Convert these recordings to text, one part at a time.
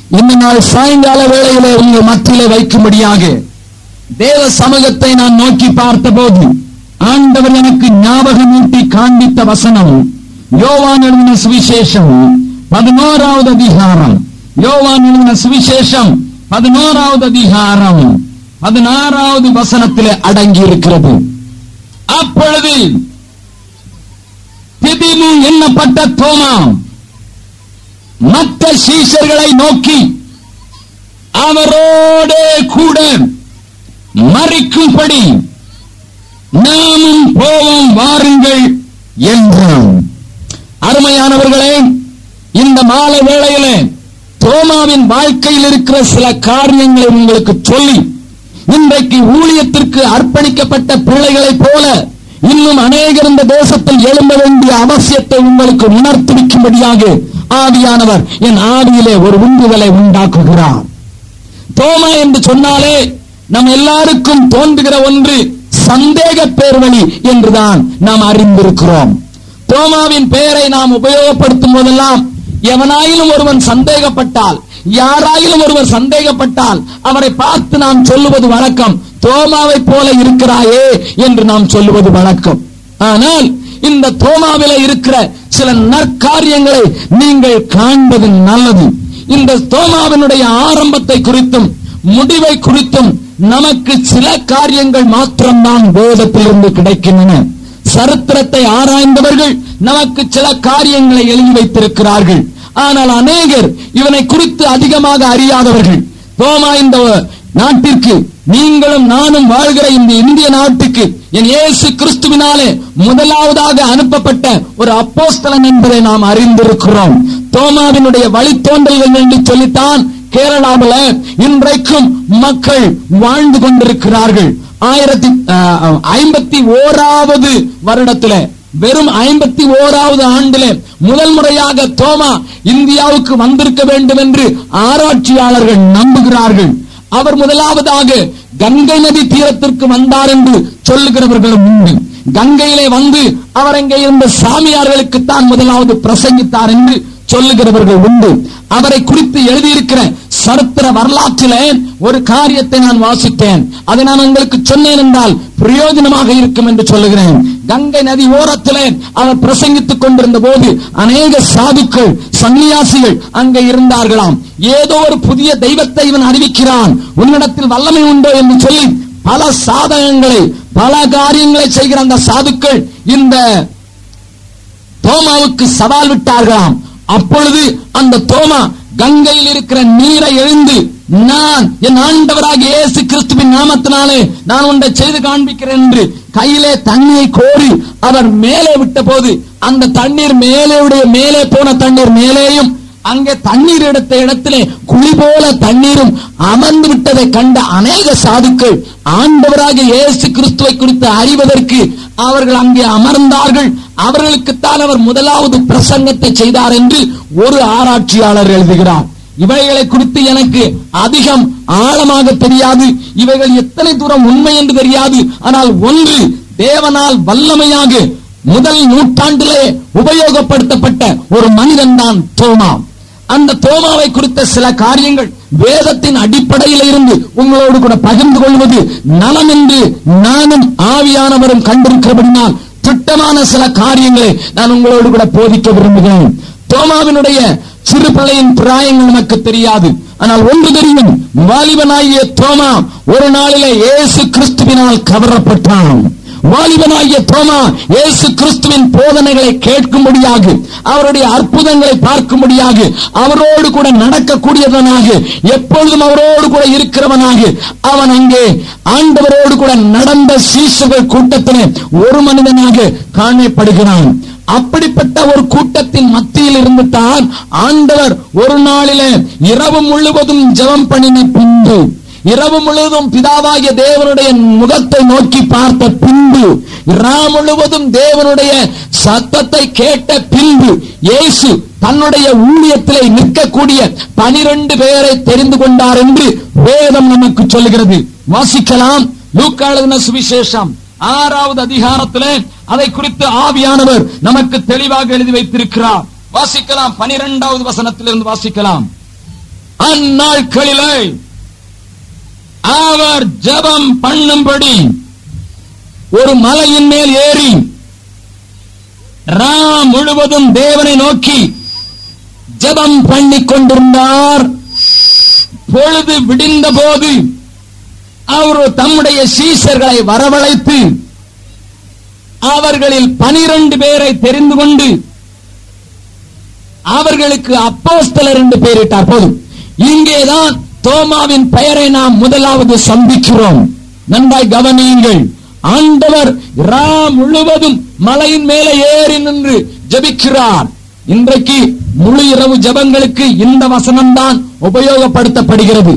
இந்த நாள் சாயங்கால வேளையிலே உங்கள் மத்தியிலே வைக்கும்படியாக தேவ சமூகத்தை நான் நோக்கி பார்த்த போது ஆண்டவர் எனக்கு ஞாபகமூட்டி காண்பித்த வசனம் யோவான் எழுதின சுவிசேஷம் 11வது அதிகாரம். யோவான் எழுதின சுவிசேஷம் 11வது அதிகாரம் 16வது வசனத்திலே அடங்கி இருக்கிறது. அப்பொழுது திதிமு எண்ணப்பட்ட தோமா மற்ற சீஷர்களை நோக்கி அவரோடு கூட மரிக்கும்படி நாமும் போவோம் வாருங்கள் என்றான். அருமையானவர்களே, இந்த மாலை வேளையிலே தோமாவின் வாழ்க்கையில் இருக்கிற சில காரியங்களை உங்களுக்கு சொல்லி இன்றைக்கு ஊழியத்திற்கு அர்ப்பணிக்கப்பட்ட பிள்ளைகளைப் போல இன்னும் அநேகர் இந்த தேசத்தில் எழும்ப வேண்டிய அவசியத்தை உங்களுக்கு உணர்த்துவிக்கும்படியாக ஆவியானவர் என் ஆவியிலே ஒரு உந்துதலை உண்டாக்குகிறார். தோமா என்று சொன்னாலே நம் எல்லாருக்கும் தோன்றுகிற ஒன்று சந்தேக பேர்வழி என்றுதான் நாம் அறிந்திருக்கிறோம். தோமாவின் பெயரை நாம் உபயோகப்படுத்தும் போதெல்லாம் எவனாயிலும் ஒருவன் சந்தேகப்பட்டால், யாராயிலும் ஒருவர் சந்தேகப்பட்டால் அவரை பார்த்து நாம் சொல்லுவது வழக்கம், தோமாவை போல இருக்கிறாயே என்று நாம் சொல்லுவது வழக்கம். ஆனால் இந்த தோமாவிலே இருக்கிற சில நற்காரியங்களை நீங்கள் காண்பது நல்லது. இந்த தோமாவினுடைய ஆரம்பத்தை குறித்தும் முடிவை குறித்தும் நமக்கு சில காரியங்கள் மாத்திரம்தான் வேதத்திலிருந்து கிடைக்கின்றன. சரித்திரத்தை ஆராய்ந்தவர்கள் நமக்கு சில காரியங்களை எழுதி வைத்திருக்கிறார்கள். ஆனால் அநேகர் இவனை குறித்து அதிகமாக அறியாதவர்கள். தோமா இந்த நாட்டிற்கு, நீங்களும் நானும் வாழ்கிற இந்த இந்திய நாட்டுக்கு என் இயேசு கிறிஸ்துவினாலே முதலாவதாக அனுப்பப்பட்ட ஒரு அப்போஸ்தலன் என்பதை நாம் அறிந்திருக்கிறோம். தோமாவினுடைய வழித்தோன்றல்கள் என்று சொல்லித்தான் கேரளாவில் இன்றைக்கும் மக்கள் வாழ்ந்து கொண்டிருக்கிறார்கள். 1051வது வருடத்திலே, வெறும் 51வது ஆண்டிலே முதல் முறையாக தோமா இந்தியாவுக்கு வந்திருக்க வேண்டும் என்று ஆராய்ச்சியாளர்கள் நம்புகிறார்கள். அவர் முதலாவதாக கங்கை நதி தீரத்திற்கு வந்தார் என்று சொல்லுகிறவர்களும் உண்டு. கங்கையிலே வந்து அவர் அங்கே இருந்த சாமியார்களுக்குத்தான் முதலாவது பிரசங்கித்தார் என்று சொல்லுகிறவர்கள் உண்டு. அவரை குறித்து எழுதியிருக்கிற சரித்திர வரலாற்றிலே ஒரு காரியத்தை நான் வாசித்தேன். அதை நான் உங்களுக்கு சொன்னேன் என்றால் பிரயோஜனமாக இருக்கும் என்று சொல்லுகிறேன். கங்கை நதி ஓரத்திலே அவர் பிரசங்கித்துக் கொண்டிருந்த போது அநேக சாதுக்கள், சன்னியாசிகள் அங்கே இருந்தார்களாம். ஏதோ ஒரு புதிய தெய்வத்தை இவன் அறிவிக்கிறான், உன்னிடத்தில் வல்லமை உண்டோ என்று சொல்லி பல சாதகங்களை, பல காரியங்களை செய்கிற அந்த சாதுக்கள் இந்த தோமாவுக்கு சவால் விட்டார்களாம். அப்பொழுது அந்த தோமா கங்கையில் இருக்கிற நீரை எழுந்து, நான் என் ஆண்டவராகிய இயேசு கிறிஸ்துவின் நாமத்தினாலே நான் ஒன்றை செய்து காண்பிக்கிறேன் என்று கையிலே தண்ணீரை கோரி அவர் மேலே விட்ட போது அந்த தண்ணீர் மேலே போன தண்ணீர் மேலேயும், அங்கே தண்ணீர் எடுத்த இடத்திலே குழி போல தண்ணீரும் அமர்ந்து விட்டதை கண்ட அநேக சாதுக்கள் ஆண்டவராகிய இயேசு கிறிஸ்துவை குறித்து அறிவதற்கு அவர்கள் அங்கே அமர்ந்தார்கள். அவர்களுக்குத்தான் அவர் முதலாவது பிரசங்கத்தை செய்தார் என்று ஒரு ஆராய்ச்சியாளர் எழுதுகிறார். இவைகளை குறித்து எனக்கு அதிகம் ஆழமாக தெரியாது, இவைகள் எத்தனை தூரம் உண்மை என்று தெரியாது. ஆனால் ஒன்று, தேவனால் வல்லமையாக முதல் நூற்றாண்டிலே உபயோகப்படுத்தப்பட்ட ஒரு மனிதன் தான் தோமா. அந்த தோமாவை குறித்த சில காரியங்கள் வேதத்தின் அடிப்படையில் இருந்து உங்களோடு கூட பகிர்ந்து கொள்வது நலம் என்று நானும் ஆவியானவரும் கண்டிருக்கிறபடினால் திட்டமான சில காரியங்களை நான் உங்களோடு கூட போதிக்க விரும்புகிறேன். தோமாவினுடைய சிறு பிள்ளையின் பிராயங்கள் நமக்கு தெரியாது. ஆனால் ஒன்று தெரியும், வாலிபனாகிய தோமா ஒரு நாளிலே இயேசு கிறிஸ்துவினால் கவரப்பட்டான். வாலிபனாகிய தோமா இயேசு கிறிஸ்துவின் போதனைகளை கேட்கும்படியாக, அவருடைய அற்புதங்களை பார்க்கும்படியாக, அவரோடு கூட நடக்கக்கூடியவனாக, எப்பொழுதும் அவரோடு கூட இருக்கிறவனாக அவன் அங்கே ஆண்டவரோடு கூட நடந்த சீஷர்கள் கூட்டத்திலே ஒரு மனிதனாக காணப்படுகிறான். அப்படிப்பட்ட ஒரு கூட்டத்தின் மத்தியில் இருந்து தான் ஆண்டவர் ஒரு நாளிலே இரவு முழுவதும் ஜெபம் பண்ணின பின்பு, இரவு முழுவதும் பிதாவாகிய தேவனுடைய முகத்தை நோக்கி பார்த்த பின்பு, இரவு முழுவதும் தேவனுடைய சத்தத்தை கேட்ட பின்பு இயேசு தன்னுடைய ஊழியத்திலே நிற்கக்கூடிய 12 பேரை தெரிந்து கொண்டார் என்று வேதம் நமக்கு சொல்லுகிறது. வாசிக்கலாம். லூக்கா எழுதின சுவிசேஷம் 6வது அதிகாரத்திலே அதை குறித்து ஆவியானவர் நமக்கு தெளிவாக எழுதி வைத்திருக்கிறார். வாசிக்கலாம். 12வது வசனத்திலிருந்து வாசிக்கலாம். அந்நாட்களிலே அவர் ஜெபம் பண்ணும்படி ஒரு மலையின் மேல் ஏறி ராம் முழுவதும் தேவனை நோக்கி ஜெபம் பண்ணிக் கொண்டிருந்தார். பொழுது விடிந்த போது அவர் தம்முடைய சீஷர்களை வரவழைத்து அவர்களில் 12 பேரை தெரிந்து கொண்டு அவர்களுக்கு அப்போஸ்தலர் என்று பெயரிட்டார். போதும், இங்கேதான் தோமாவின் பெயரை நாம் முதலாவது சந்திக்கிறோம். நன்றாய் கவனியுங்கள். ஆண்டவர் ராம் முழுவதும் மலையின் மேலே ஏறி நின்று ஜெபிக்கிறார். இன்றைக்கு முழு இரவு ஜெபங்களுக்கு இந்த வசனம்தான் உபயோகப்படுத்தப்படுகிறது.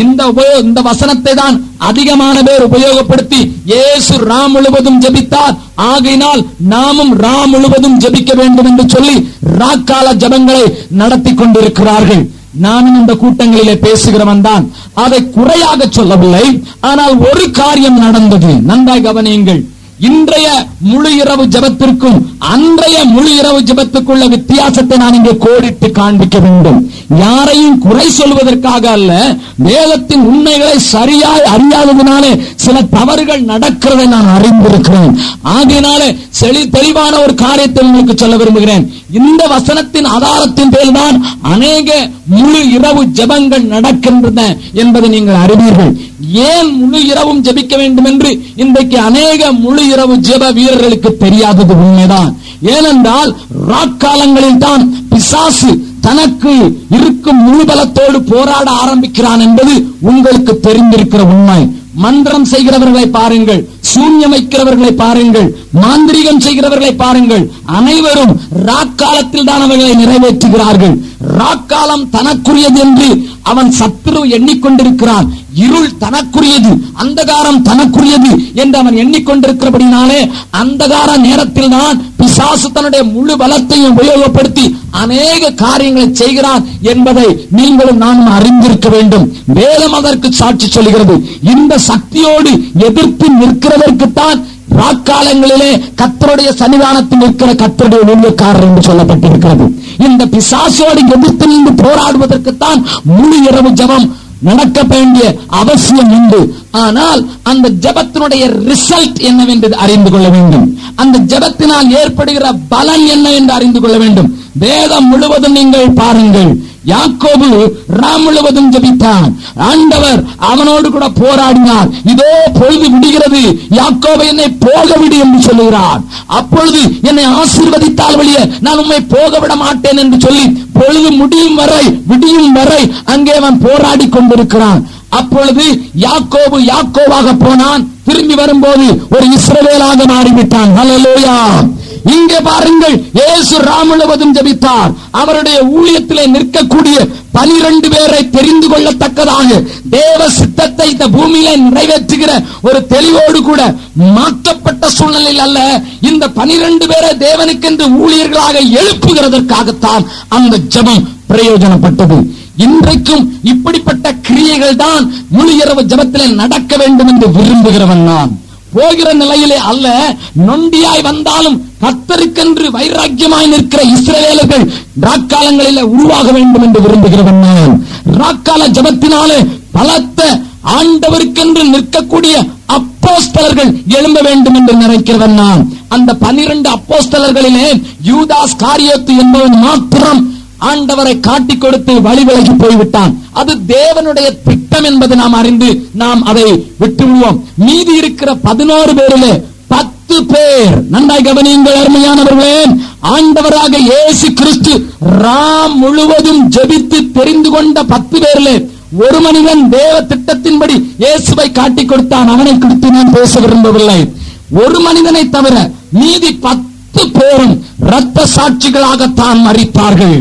இந்த வசனத்தை தான் அதிகமான பேர் உபயோகப்படுத்தி இயேசு ராம் முழுவதும் ஜெபித்தார், ஆகையினால் நாமும் ராம் முழுவதும் ஜெபிக்க வேண்டும் என்று சொல்லி ராக்கால ஜெபங்களை நடத்தி கொண்டிருக்கிறார்கள். நானும் இந்த கூட்டங்களிலே பேசுகிறவன் தான், அதை குறையாக சொல்லவில்லை. ஆனால் ஒரு காரியம் நடந்தது. நன்றாய் கவனியுங்கள். இன்றைய முழு இரவு ஜெபத்திற்கும் அன்றைய முழு இரவு ஜெபத்துக்குள்ள வித்தியாசத்தை நான் இங்கே கோடிட்டு காண்பிக்க வேண்டும். யாரையும் குறை சொல்வதற்காக அல்ல, வேதத்தின் உண்மைகளை சரியாய் அறியாததினாலே சில தவறுகள் நடக்கிறதை நான் அறிந்திருக்கிறேன். ஆகையினாலே தெளிவான ஒரு காரியத்தை உங்களுக்கு சொல்ல விரும்புகிறேன். இந்த வசனத்தின் ஆதாரத்தின் பேர்தான் அநேக முழு இரவு ஜெபங்கள் நடக்கின்றன என்பதை நீங்கள் அறிவீர்கள். ஏன் முழு இரவும் ஜெபிக்க வேண்டும் என்று இன்றைக்கு அநேக முழு இரவு ஜெப வீரர்களுக்கு தெரியாதது உண்மைதான். ஏனென்றால் ராக்காலங்களில் தான் பிசாசு தனக்கு இருக்கும் முழு பலத்தோடு போராட ஆரம்பிக்கிறான் என்பது உங்களுக்கு தெரிந்திருக்கிற உண்மை. மந்திரம் செய்கிறவர்களை பாருங்கள், சூன்யம் வைக்கிறவர்களை பாருங்கள், மாந்திரிகம் செய்கிறவர்களை பாருங்கள், அனைவரும் ராக்காலத்தில் தான் அவர்களை நிறைவேற்றுகிறார்கள். ராக்காலம் தனக்குரியது என்று அவன் சத்துரு எண்ணிக்கொண்டிருக்கிறான். இருள் தனக்குரியது, அந்தகாரம் தனக்குரியது என்று அவன் எண்ணிக்கொண்டிருக்கிறபடினாலே அந்தகார நேரத்தில் தான் பிசாசு தன்னுடைய முழு பலத்தையும் உபயோகப்படுத்தி அநேக காரியங்களை செய்கிறான் என்பதை நீங்களும் நானும் அறிந்திருக்க வேண்டும். வேதம் அதற்கு சாட்சி சொல்கிறது. இந்த சக்தியோடு எதிர்த்து நிற்கிறதற்குத்தான் ராக்காலங்களிலே கர்த்தருடைய சன்னிதானத்தில் இருக்கிற கர்த்தருடைய ஊழியக்காரர் என்று சொல்லப்பட்டிருக்கிறது. இந்த பிசாசோடு எதிர்த்து நின்று போராடுவதற்குத்தான் முழு இரவு ஜெபம் நடக்க வேண்டிய அவசியம் உண்டு. ஆனால் அந்த ஜெபத்தினுடைய ரிசல்ட் என்னவென்று அறிந்து கொள்ள வேண்டும். அந்த ஜெபத்தினால் ஏற்படுகிற பலன் என்ன என்று அறிந்து கொள்ள வேண்டும். வேதம் முழுவதும் நீங்கள் பாருங்கள். யாக்கோபு ராம் முழுவதும் ஜெபித்தான். ஆண்டவர் அவனோடு கூட போராடினார். இதோ பொழுது விடுகிறது, யாக்கோபு என்னை போக விடு என்று சொல்லுகிறார். அப்பொழுது என்னை ஆசீர்வதித்தால் வழிய நான் உம்மை போக விட மாட்டேன் என்று சொல்லி பொழுது முடியும் வரை விடியும் வரை அங்கே அவன் போராடி கொண்டிருக்கிறான். அப்பொழுது யாக்கோபு யாக்கோவாக போனான். திரும்பி வரும்போது ஒரு இஸ்ரவேலாக மாறிவிட்டான். ஹல்லேலூயா. இங்கே பாருங்கள், இயேசு ராம் முழுவதும் ஜெபித்தார். அவருடைய ஊழியத்திலே நிற்கக்கூடிய 12 பேரை தெரிந்து கொள்ளத்தக்கதாக தேவ சித்தத்தை இந்த பூமியிலே நிறைவேற்றுகிற ஒரு தெளிவோடு கூட மாற்றப்பட்ட சூழ்நிலையில் அல்ல, இந்த 12 பேரை தேவனுக்கென்று ஊழியர்களாக எழுப்புகிறதற்காகத்தான் அந்த ஜெபம் பிரயோஜனப்பட்டது. இன்றைக்கும் இப்படிப்பட்ட கிரியைகள் தான் முழு இரவு ஜெபத்திலே நடக்க வேண்டும் என்று விரும்புகிறவன் நான். போகிற நிலையிலே அல்ல, நொண்டியாய் வந்தாலும் கர்த்தருக்கென்று வைராக்கியமாய் நிற்கிற இஸ்ரவேலர்கள் ராக்காலங்களிலே உருவாக வேண்டும் என்று விரும்புகிறவன் நான். ராக்கால ஜெபத்தினாலே பலத்த ஆண்டவருக்கென்று நிற்கக்கூடிய அப்போஸ்தலர்கள் எழும்ப வேண்டும் என்று நினைக்கிறவன் நான். அந்த 12 அப்போஸ்தலர்களிலே யூதாஸ் காரியோத்து என்பவன் மாத்திரம் ஆண்டவரை காட்டிக் கொடுத்து வழி விலகி போய்விட்டான். அது தேவனுடைய திட்டம் என்பது நாம் அறிந்து நாம் அதை விட்டுவிடுவோம். மீதி இருக்கிற 11 பேரிலே 10 பேர், நன்றாய் கவனியுங்கள் அருமையானவர்களே, ஆண்டவராக இயேசு கிறிஸ்து ராம் முழுவதும் ஜெபித்து தெரிந்து கொண்ட 10 பேரிலே ஒரு மனிதன் தேவ திட்டத்தின்படி இயேசுவை காட்டிக் கொடுத்தான். அவனை குறித்து நான் பேச விரும்பவில்லை. ஒரு மனிதனை தவிர மீதி 10 பேரும் இரத்த சாட்சிகளாகத்தான் மரித்தார்கள்.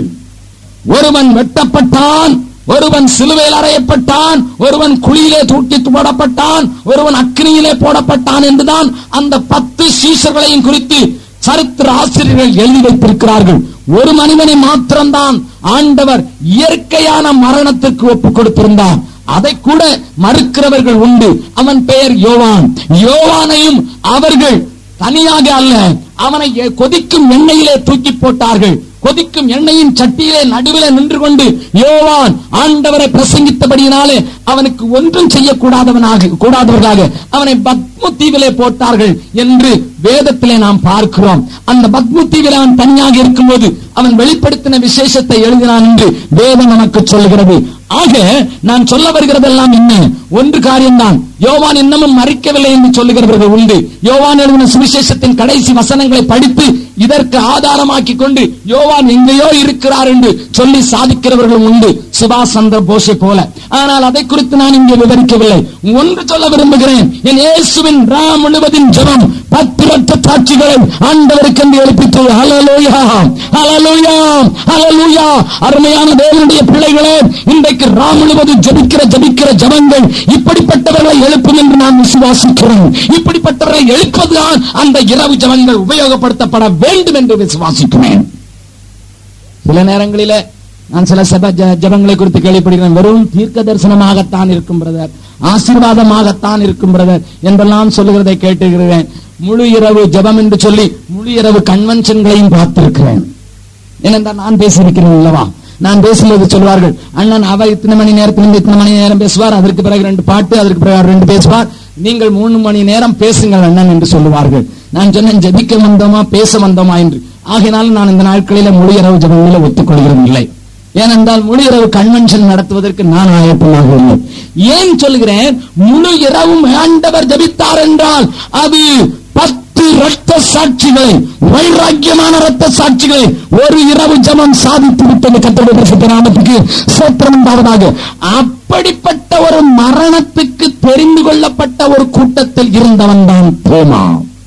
ஒருவன் வெட்டப்பட்டான், ஒருவன் சிலுவையில் அறையப்பட்டான், ஒருவன் குழியிலே தூக்கி போடப்பட்டான், ஒருவன் அக்கினியிலே போடப்பட்டான் என்றுதான் அந்த 10 சீஷர்களையும் குறித்து சரித்திர ஆசிரியர்கள் எழுதி வைத்திருக்கிறார்கள். ஒரு மனிதனை மாத்திரம்தான் ஆண்டவர் இயற்கையான மரணத்திற்கு ஒப்புக் கொடுத்திருந்தார். அதை கூட மறுக்கிறவர்கள் உண்டு. அவன் பெயர் யோவான். யோவானையும் அவர்கள் தனியாக அல்ல, அவனை கொதிக்கும் எண்ணெயிலே தூக்கி போட்டார்கள். கொதிக்கும் எண்ணெயின் சட்டியிலே நடுவிலே நின்று கொண்டு யோவான் ஆண்டவரை பிரசங்கித்தபடியினாலே அவனுக்கு ஒன்றும் கூடாதவர்களாக அவனை பத்ம தீவிலே போட்டார்கள் என்று வேதத்திலே நாம் பார்க்கிறோம். அந்த பத்ம தீவிலே அவன் தனியாக இருக்கும்போது அவன் வெளிப்படுத்தின விசேஷத்தை எழுதினான் என்று வேதம் நமக்கு சொல்கிறது. ஆக நான் சொல்ல வருகிறதெல்லாம் என்ன? ஒன்று காரியம்தான். யோவான் இன்னமும் மறிக்கவில்லை என்று சொல்லுகிறவர்கள் உண்டு. யோவான் எழுதின சுவிசேஷத்தின் கடைசி வசனங்களை படித்து இதற்கு ஆதாரமாக்கி கொண்டு யோவான் எங்கேயோ இருக்கிறார் என்று சொல்லி சாதிக்கிறவர்களும் உண்டு, சுபாஷ் சந்திர போஸை போல. ஆனால் அதை குறித்து நான் இங்கே விவரிக்கவில்லை. ஒன்று சொல்ல விரும்புகிறேன். என் இயேசுவின் ராம் முழுவதின் ஜெபம் 10 லட்ச சாட்சிகளை ஆண்டவருக்கு என்று எழுப்பித்தது. ஹல்லேலூயா, ஹல்லேலூயா, ஹல்லேலூயா. அருமையான தேவனுடைய பிள்ளைகளே, இன்றைக்கு ராம் முழுவதும் ஜெபிக்கிற ஜெபங்கள் இப்படிப்பட்டவர்களை எழுப்பும் என்று நான் விசுவாசிக்கிறேன். இப்படிப்பட்டவர்களை எழுப்பதுதான் அந்த இரவு ஜெபங்கள் உபயோகப்படுத்தப்பட வேண்டும் என்று விசுவாசிக்கிறேன். சில நேரங்களிலே நான் சில ஜெபங்களை குறித்து கேள்விப்படுகிறேன். வெறும் தீர்க்க தரிசனமாகத்தான் இருக்கும் பிரதர், ஆசீர்வாதமாகத்தான் இருக்கும் பிரதர் என்றெல்லாம் சொல்லுகிறதை கேட்டிருக்கிறேன். முழு இரவு ஜெபம் என்று சொல்லி முழு இரவு கன்வென்ஷன்களையும் பார்த்திருக்கிறேன். ஏனென்றால் நான் பேசியிருக்கிறேன் அல்லவா? நான் பேசும்போது சொல்வார்கள், அண்ணன் அவர் இத்தனை மணி நேரத்திலிருந்து இத்தனை மணி நேரம் பேசுவார், அதற்கு பிறகு 2 பாட்டு, அதற்கு பிறகு 2 பேசுவார், நீங்கள் 3 மணி நேரம் பேசுங்கள் அண்ணன் என்று சொல்லுவார்கள். நான் சொன்னேன், ஜெபிக்க வந்தோமா பேச வந்தோமா என்று. ஆகினாலும் நான் இந்த நாட்களில முழு இரவு ஜெபங்களை ஒத்துக்கொள்கிறேன் இல்லை. ஏனென்றால் முழு இரவு கன்வென்ஷன் நடத்துவதற்கு நான் ஆயத்தமாக இல்லை. ஏன் சொல்கிறேன்? முழு இரவும் ஆண்டவர் ஜெபித்தார் என்றால் அது 10 இரத்த சாட்சிகளை, வைராக்கியமான இரத்த சாட்சிகளை ஒரு இரவு ஜெபம் சாதித்து விட்டது. கர்த்தருடைய பரிசுத்த நாமத்துக்கு ஸ்தோத்திரம் உண்டாவதாக. அப்படிப்பட்ட ஒரு மரணத்துக்கு தெரிந்து கொள்ளப்பட்ட ஒரு கூட்டத்தில் இருந்தவன் தான் தோமா.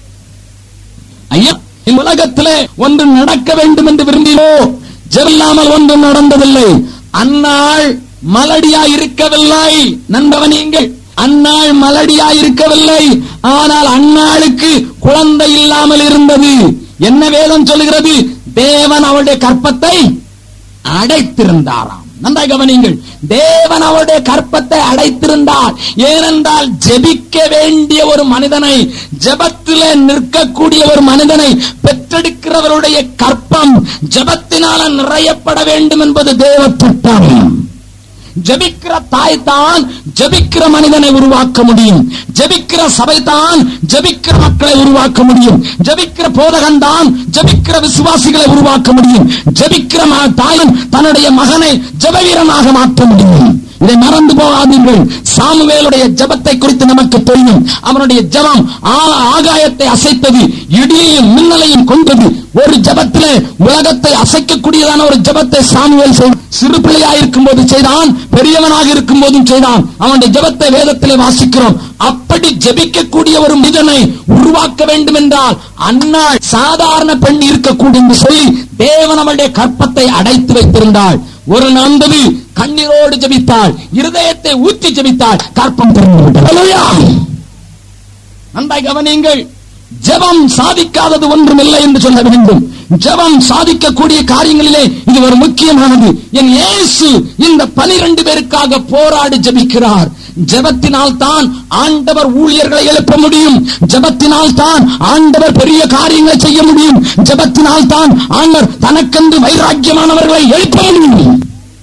ஐயா, இந்த உலகத்திலே ஒன்று நடக்க வேண்டும் என்று விரும்பினோ ஜெபில்லாமல் ஒன்றும் நடந்ததில்லை. அன்னாள் மலடியா இருக்கவில்லை. நண்பவனீங்கள், அன்னாள் மலடியா இருக்கவில்லை. ஆனால் அன்னாளுக்கு குழந்தை இல்லாமல் இருந்தது. என்ன வேதம் சொல்லுகிறது? தேவன் அவளுடைய கற்பத்தை அடைத்திருந்தாராம். நன்றாக கவனியுங்கள். தேவன் அவருடைய கற்பத்தை அடைத்திருந்தார். ஏனென்றால் ஜெபிக்க வேண்டிய ஒரு மனிதனை, ஜெபத்திலே நிற்கக்கூடிய ஒரு மனிதனை பெற்றெடுக்கிறவருடைய கற்பம் ஜெபத்தினால நிறையப்பட வேண்டும் என்பது தேவ திட்டம். ஜெபிக்கிற தாய் தான் ஜெபிக்கிற மனிதனை உருவாக்க முடியும். ஜெபிக்கிற சபை தான் ஜெபிக்கிற மக்களை உருவாக்க முடியும். ஜெபிக்கிற போதகன் தான் ஜெபிக்கிற விசுவாசிகளை உருவாக்க முடியும். ஜெபிக்கிற தாயன் தன்னுடைய மகனை ஜெபவீரனாக மாற்ற முடியும். இதை மறந்து போகாதீர்கள். சாமுவேலுடைய ஜெபத்தை குறித்து நமக்கு தெரியும். அவனுடைய ஜெபம் ஆகாயத்தை அசைத்தது, இடியையும் மின்னலையும் கொண்டது. ஒரு ஜெபத்திலே உலகத்தை அசைக்கக்கூடியதான ஒரு ஜெபத்தை சாமுவேல் சிறு பிள்ளையாயிருக்கும் போது செய்தான், பெரியவனாக இருக்கும் போதும் செய்தான். அவனுடைய ஜெபத்தை வேதத்திலே வாசிக்கிறோம். அப்படி ஜெபிக்கக்கூடிய ஒரு மனிதனை உருவாக்க வேண்டும் என்றால் அன்னாள் சாதாரண பெண் இருக்கக்கூடும் என்று சொல்லி தேவன் அவளுடைய கற்பத்தை அடைத்து வைத்திருந்தாள். ஒரு நந்தது கண்ணீரோடு ஜெபித்தாள், இருதயத்தை ஊற்றி ஜெபித்தாள், கற்பம் திறந்துவிட்டது. நன்றாய் கவனியுங்கள். ஜெபம் சாதிக்காதது ஒன்றுமில்லை என்று சொல்ல வேண்டும். ஜெபம் சாதிக்கக்கூடிய காரியங்களிலே இது ஒரு முக்கியமானது. என் இயேசு இந்த 12 பேருக்காக போராடி ஜெபிக்கிறார். ஜெபத்தினால் தான் ஆண்டவர் ஊழியர்களை எழுப்ப முடியும். ஜெபத்தினால் தான் ஆண்டவர் பெரிய காரியங்களை செய்ய முடியும். ஜெபத்தினால் தான் ஆண்டவர் தனக்கென்று வைராக்கியமானவர்களை எழுப்ப முடியும்.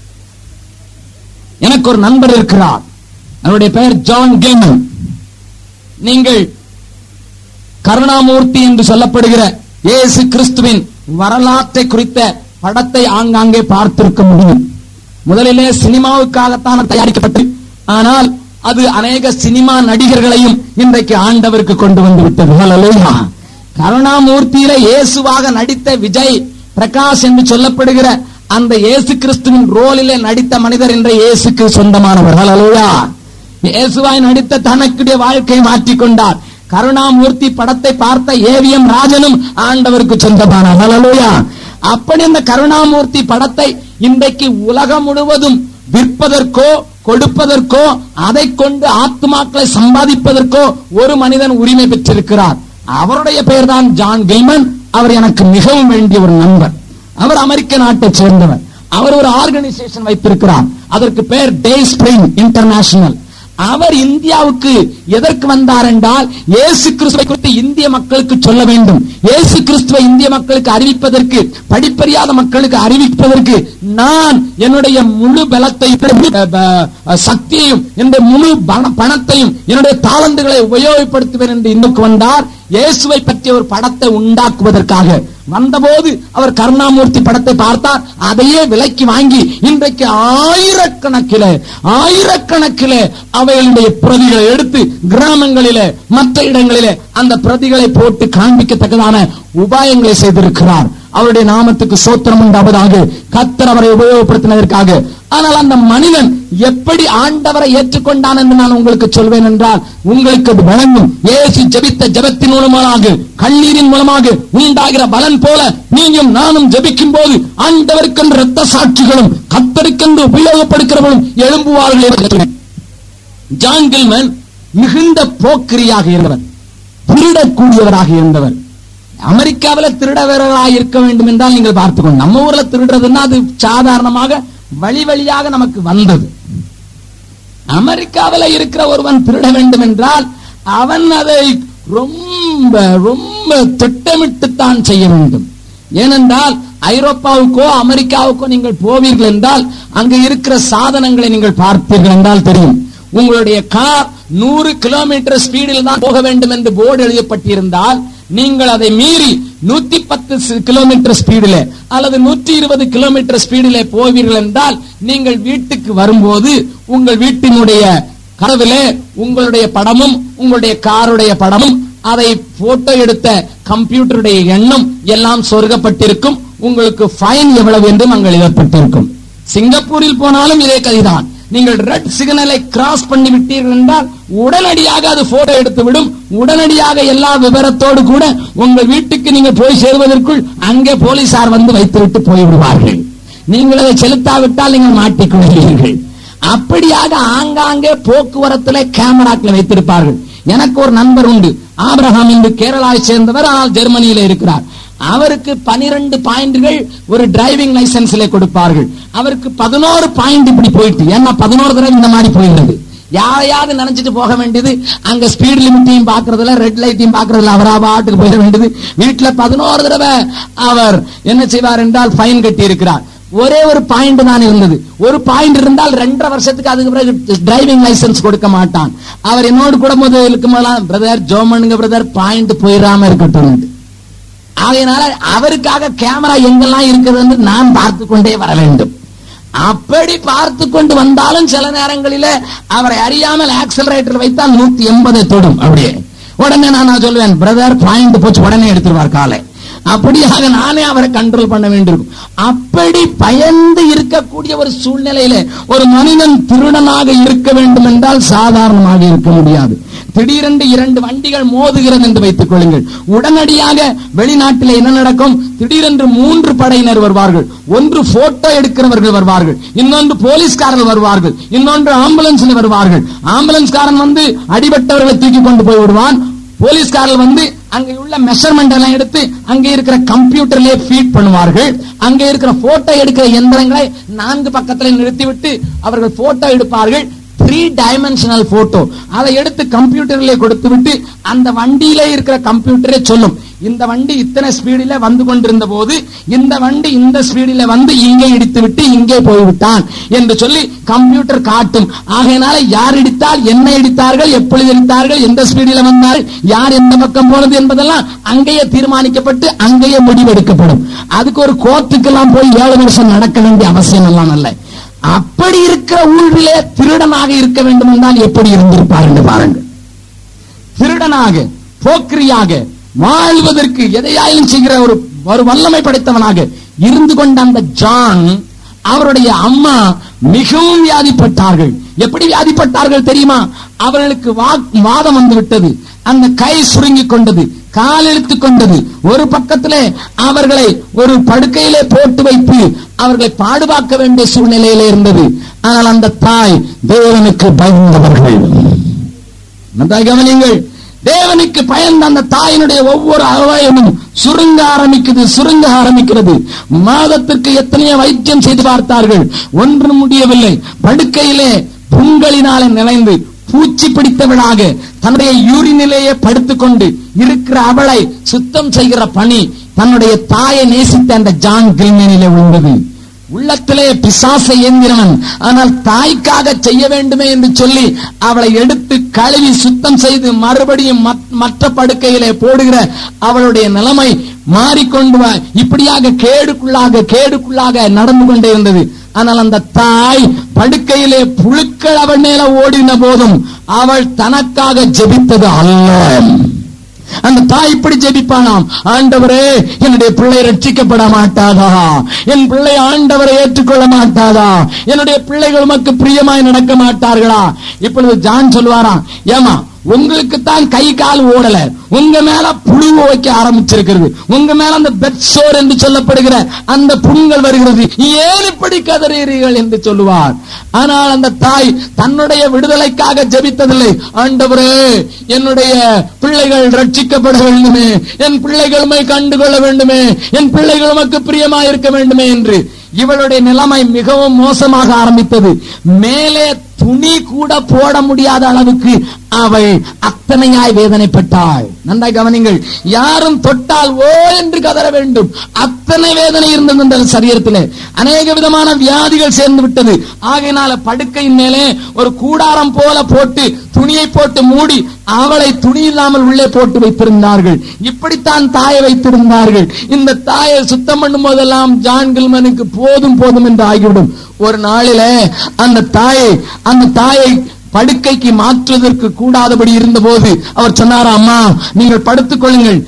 எனக்கு ஒரு நண்பர் இருக்கிறார். அவருடைய பெயர் ஜான் கில்மன். நீங்கள் கருணாமூர்த்தி என்று சொல்லப்படுகிற இயேசு கிறிஸ்துவின் வரலாற்றை குறித்த படத்தை ஆங்காங்கே பார்த்திருக்க முடியும். முதலிலே சினிமாவுக்காகத்தான் தயாரிக்கப்பட்டது. ஆனால் அது அநேக சினிமா நடிகர்களையும் இன்றைக்கு ஆண்டவருக்கு கொண்டு வந்து விட்டது. ஹல்லேலூயா. கருணாமூர்த்தியில இயேசுவாக நடித்த விஜய் பிரகாஷ் என்று சொல்லப்படுகிற அந்த இயேசு கிறிஸ்துவின் ரோலிலே நடித்த மனிதர் என்ற இயேசுக்கு சொந்தமானவர். ஹல்லேலூயா. இயேசுவாய் நடித்த தனக்குடைய வாழ்க்கையை மாற்றிக்கொண்டார். கருணாமூர்த்தி படத்தை பார்த்த ஏவிஎம் ராஜனும் ஆண்டவருக்கு சொந்தமானார். ஹல்லேலூயா. அப்படி அந்த கருணாமூர்த்தி படத்தை இன்றைக்கு உலகம் முழுவதும் விற்பதற்கோ கொடுப்பதற்கோ அதை கொண்டு ஆத்துமாக்களை சம்பாதிப்பதற்கோ ஒரு மனிதன் உரிமை பெற்றிருக்கிறார். அவருடைய பெயர் தான் ஜான் கில்மன். அவர் எனக்கு மிகவும் வேண்டிய ஒரு நண்பர். அவர் அமெரிக்க நாட்டை சேர்ந்தவர். அவர் ஒரு ஆர்கனைசேஷன் வைத்திருக்கிறார். அதற்கு பெயர் டே ஸ்பிரிங் இன்டர்நேஷனல். அவர் இந்தியாவுக்கு எதற்கு வந்தார் என்றால் இயேசு கிறிஸ்துவை குறித்து இந்திய மக்களுக்கு சொல்ல வேண்டும். இயேசு கிறிஸ்துவை இந்திய மக்களுக்கு அறிவிப்பதற்கு, படிப்பறியாத மக்களுக்கு அறிவிப்பதற்கு நான் என்னுடைய முழு பலத்தை, சக்தியையும், என்னுடைய முழு பணத்தையும், என்னுடைய தாளந்துகளை உபயோகப்படுத்துவேன் என்று இந்துக்கு வந்தார். இயேசுவை பற்றிய ஒரு படத்தை உண்டாக்குவதற்காக வந்தபோது அவர் கருணாமூர்த்தி படத்தை பார்த்தார். அதையே விலைக்கு வாங்கி இன்றைக்கு ஆயிரக்கணக்கிலே அவைகளுடைய பிரதிகளை எடுத்து கிராமங்களிலே, மற்ற இடங்களிலே அந்த பிரதிகளை போட்டு காண்பிக்கத்தக்கதான உபாயங்களை செய்திருக்கிறார். அவருடைய நாமத்துக்கு சோத்திரம் உண்டாவதாக. கர்த்தர் அவரை உபயோகப்படுத்தினதற்காக. ஆனால் அந்த மனிதன் எப்படி ஆண்டவரை ஏற்றுக்கொண்டான் என்று நான் உங்களுக்கு சொல்வேன் என்றால் உங்களுக்கு அது வழங்கும். இயேசு ஜெபித்த ஜெபத்தின் மூலமாக, கண்ணீரின் மூலமாக உண்டாகிற பலன் போல நீயும் நானும் ஜெபிக்கும் போது ஆண்டவருக்கென்று இரத்த சாட்சிகளும் கர்த்தருக்கென்று உபயோகப்படுகிறவர்களும் எழும்புவார்கள். ஜான் கில்மன் மிகுந்த போக்கிரியாக இருந்தவர், திருடக்கூடியவராக இருந்தவர். அமெரிக்காவில் திருடவர்களாக இருக்க வேண்டும் என்றால் நீங்கள் பார்த்துக்கணும். நம்ம ஊர்ல திருடுறதுன்னா அது சாதாரணமாக வழி வழியாக நமக்கு வந்தது. அமெரிக்காவில் இருக்கிற ஒருவன் திருட வேண்டும் என்றால் அவன் அதை ரொம்ப ரொம்ப திட்டமிட்டுத்தான் செய்ய வேண்டும். ஏனென்றால் ஐரோப்பாவுக்கோ அமெரிக்காவுக்கோ நீங்கள் போவீர்கள் என்றால் அங்கு இருக்கிற சாதனங்களை நீங்கள் பார்த்தீர்கள் என்றால் தெரியும். உங்களுடைய கார் 100 கிலோமீட்டர் ஸ்பீடில் தான் போக வேண்டும் என்று போர்டு எழுதப்பட்டிருந்தால் நீங்கள் அதை மீறி 110 கிலோமீட்டர் ஸ்பீடிலே அல்லது 120 கிலோமீட்டர் ஸ்பீடிலே போவீர்கள் என்றால் நீங்கள் வீட்டுக்கு வரும்போது உங்கள் வீட்டினுடைய கதவிலே உங்களுடைய படமும் உங்களுடைய காருடைய படமும், அதை போட்டோ எடுத்த கம்ப்யூட்டருடைய எண்ணும் எல்லாம் சொருகப்பட்டிருக்கும். உங்களுக்கு ஃபைன் எவ்வளவு என்றும் அங்கு எழுதப்பட்டிருக்கும். சிங்கப்பூரில் போனாலும் இதே கதைதான். நீங்கள் ரெட் சிக்னலை கிராஸ் பண்ணி விட்டீர்கள் என்றால் உடனடியாக அது போட்டோ எடுத்து விடும். உடனடியாக எல்லா விவரத்தோடு கூட உங்கள் வீட்டுக்கு நீங்கள் போய் சேருவதற்குள் அங்கே போலீசார் வந்து வைத்துவிட்டு போய்விடுவார்கள். நீங்கள் அதை செலுத்தாவிட்டால் நீங்கள் மாட்டிக்கொள்கிறீர்கள். அப்படியாக ஆங்காங்கே போக்குவரத்திலே கேமராக்களை வைத்திருப்பார்கள். எனக்கு ஒரு நண்பர் உண்டு, ஆபிரகாம் என்று கேரளாவை சேர்ந்தவர், ஆனால் ஜெர்மனியில இருக்கிறார். அவருக்கு 12 பாயிண்டுகள் ஒரு டிரைவிங் லைசன்ஸ்ல கொடுப்பார்கள். அவருக்கு 11 பாயிண்ட் இப்படி போயிட்டு, ஏன்னா 11 தடவை இந்த மாதிரி போயிடுது. யாரையாவது நினைச்சிட்டு போக வேண்டியது, அங்க ஸ்பீட் லிமிட்டையும் பாக்குறதுல ரெட் லைட்டையும் பாக்குறதுல அவரா பாட்டுக்கு போயிட வேண்டியது. வீட்டுல 11 தடவை அவர் என்ன செய்வார் என்றால் ஃபைன் கட்டி இருக்கிறார். ஒரே ஒரு பாயிண்ட் தான் இருந்தது. ஒரு பாயிண்ட் இருந்தால் 2.5 வருஷத்துக்கு அதுக்கு பிறகு டிரைவிங் லைசன்ஸ் கொடுக்க மாட்டான். அவர் என்னோடு கூட முதல் இருக்கும்போது பிரதர் ஜோமனுங்க பிரதர் பாயிண்ட் போயிடாம இருக்கட்டும். ஆகையினால அவருக்காக கேமரா எங்கெல்லாம் இருக்கிறது என்று நான் பார்த்து கொண்டே வர வேண்டும். அப்படி பார்த்து கொண்டு வந்தாலும் சில நேரங்களிலே அவரை அறியாமல் ஆக்சலரேட்டர் வைத்தால் 180 தொடும். அப்படியே உடனே நான் சொல்லுவேன், பிரதர் பாயிண்ட் போச்சு, உடனே எடுத்துருவார் காலை. அப்படியாக நானே அவரை கண்ட்ரோல் பண்ண வேண்டியிருக்கும். அப்படி பயந்து இருக்கக்கூடிய ஒரு சூழ்நிலையில ஒரு மனிதன் திருடனாக இருக்க வேண்டும் என்றால் சாதாரணமாக இருக்க முடியாது. திடீரென்று 2 வண்டிகள் மோதுகிறது என்று வைத்துக் கொள்ளுங்கள். உடனடியாக வெளிநாட்டில் என்ன நடக்கும்? திடீரென்று 3 படையினர் வருவார்கள். ஒன்று போட்டோ எடுக்கிறவர்கள் வருவார்கள், இன்னொன்று போலீஸ்காரர்கள் வருவார்கள், இன்னொன்று ஆம்புலன்ஸ்ல வருவார்கள். ஆம்புலன்ஸ்காரன் வந்து அடிபட்டவர்களை தூக்கி கொண்டு போய் விடுவான். போலீஸ்காரர்கள் வந்து அங்கே உள்ள மெஷர்மெண்ட் எல்லாம் எடுத்து அங்கே இருக்கிற கம்ப்யூட்டர்லயே ஃபீட் பண்ணுவார்கள். அங்கே இருக்கிற போட்டோ எடுக்கிற எந்திரங்களை 4 பக்கத்தில் நிறுத்திவிட்டு அவர்கள் போட்டோ எடுப்பார்கள். 3 டைமென்ஷனல் போட்டோ அதை எடுத்து கம்ப்யூட்டர்ல கொடுத்து விட்டு அந்த வண்டியிலே இருக்கிற கம்ப்யூட்டரே சொல்லும், இந்த வண்டி இத்தனை ஸ்பீடில வந்து கொண்டிருந்த போது இந்த வண்டி இந்த ஸ்பீடில வந்து இங்கே இடித்து விட்டு இங்கே போய்விட்டான் என்று சொல்லி கம்ப்யூட்டர் காட்டும். ஆகையினால யார் இடித்தால், என்ன இடித்தார்கள், எப்பொழுது இடித்தார்கள், எந்த ஸ்பீடில வந்தார்கள், யார் எந்த பக்கம் போனது என்பதெல்லாம் அங்கேயே தீர்மானிக்கப்பட்டு அங்கேயே முடிவெடுக்கப்படும். அதுக்கு ஒரு கோர்ட்டுக்கெல்லாம் போய் 7 வருஷம் நடக்க வேண்டிய அவசியம் எல்லாம் அல்ல. அப்படி இருக்கிற ஊரிலே திருடனாக இருக்க வேண்டும் என்றால் எப்படி இருந்திருப்பார் என்று பாருங்கள். திருடனாக போக்கிரியாக வாழ்வதற்கு எதையாயும் செய்கிற ஒரு வல்லமை படைத்தவனாக இருந்து கொண்ட அந்த ஜான், அவருடைய அம்மா மிகவும் வியாதிப்பட்டார்கள். எப்படி வியாதிப்பட்டார்கள் தெரியுமா? அவர்களுக்கு வாதம் வந்து விட்டது. அந்த கை சுருங்கிக் கொண்டது, கால் இழுத்துக் கொண்டது. ஒரு பக்கத்திலே அவர்களை ஒரு படுக்கையிலே போட்டு வைத்து அவர்களை பாதுகாக்க வேண்டிய சூழ்நிலையிலே இருந்தது. ஆனால் அந்த தாய் தேவனுக்கு பயந்தவர்கள். கவனிங்கள், தேவனுக்கு பயந்த அந்த தாயினுடைய ஒவ்வொரு அவயமும் சுருங்க ஆரம்பிக்கிறது. மாதத்திற்கு எத்தனையோ வைத்தியம் செய்து பார்த்தார்கள், ஒன்றும் முடியவில்லை. படுக்கையிலே புண்களினாலே நினைந்து பூச்சி பிடித்தவளாக தன்னுடைய யூரினிலேயே படுத்துக்கொண்டு இருக்கிற அவளை சுத்தம் செய்கிற பணி தன்னுடைய தாயை நேசித்த அந்த ஜான் கில்மேனிலே விழுந்தது. உள்ளத்திலே பிசாசை ஏந்திரவன், ஆனால் தாய்க்காக செய்ய வேண்டுமே என்று சொல்லி அவளை எடுத்து கழுவி சுத்தம் செய்து மறுபடியும் மற்ற படுக்கையிலே போடுகிற அவளுடைய நிலைமை மாறிக்கொண்டு இப்படியாக கேடுக்குள்ளாக நடந்து கொண்டே இருந்தது. ஆனால் அந்த தாய் படுக்கையிலே புழுக்கள் அவள் மேல ஓடின போதும் அவள் தனக்காக ஜெபித்தது அல்ல. அந்த தாய் இப்படி ஜெபிப்பானாம், ஆண்டவரே என்னுடைய பிள்ளை ரட்சிக்கப்பட மாட்டாதா, என் பிள்ளை ஆண்டவரை ஏற்றுக்கொள்ள மாட்டாதா, என்னுடைய பிள்ளைகள் உமக்கு பிரியமாய் நடக்க மாட்டார்களா? இப்பொழுது ஜான் சொல்லுவாராம், ஏமா உங்களுக்கு தான் கை கால் ஓடல, உங்க மேல புழு வைக்க ஆரம்பிச்சிருக்கிறது, உங்க மேல அந்த பெட்சோர் என்று சொல்லப்படுகிற அந்த புண்கள் வருகிறது, ஏன் இப்படி கதறீர்கள் என்று சொல்லுவார். ஆனால் அந்த தாய் தன்னுடைய விடுதலைக்காக ஜெபித்ததில்லை. ஆண்டவரே என்னுடைய பிள்ளைகள் ரட்சிக்கப்பட வேண்டுமே, என் பிள்ளைகள் உம்மை கண்டுகொள்ள வேண்டுமே, என் பிள்ளைகள் உமக்கு பிரியமாய் இருக்க வேண்டுமே என்று. இவளுடைய நிலைமை மிகவும் மோசமாக ஆரம்பித்தது. மேலே துணி கூட போட முடியாத அளவுக்கு அவள் அத்தனையாய் வேதனைப்பட்டாள். நன்றாய் கவனிங்கள், யாரும் தொட்டால் ஓ என்று கதற வேண்டும், அத்தனை வேதனை இருந்தது அந்த சரீரத்திலே. அநேக விதமான வியாதிகள் சேர்ந்து விட்டது. ஆகையினால படுக்கையின் மேலே ஒரு கூடாரம் போல போட்டு துணியை போட்டு மூடி அவளை துணி இல்லாமல் உள்ளே போட்டு வைத்திருந்தார்கள். இப்படித்தான் தாயை வைத்திருந்தார்கள். இந்த தாயை சுத்தம் பண்ணும் போதெல்லாம் ஜான் கில்மனுக்கு போதும் போதும் என்று ஆகிவிடும். ஒரு நாளிலே அந்த தாயை படுக்கைக்கு மாற்றுவதற்கு கூடாதபடி இருந்த போது அவர் சொன்னார், அம்மா நீங்கள் படுத்துக் கொள்ளுங்கள்,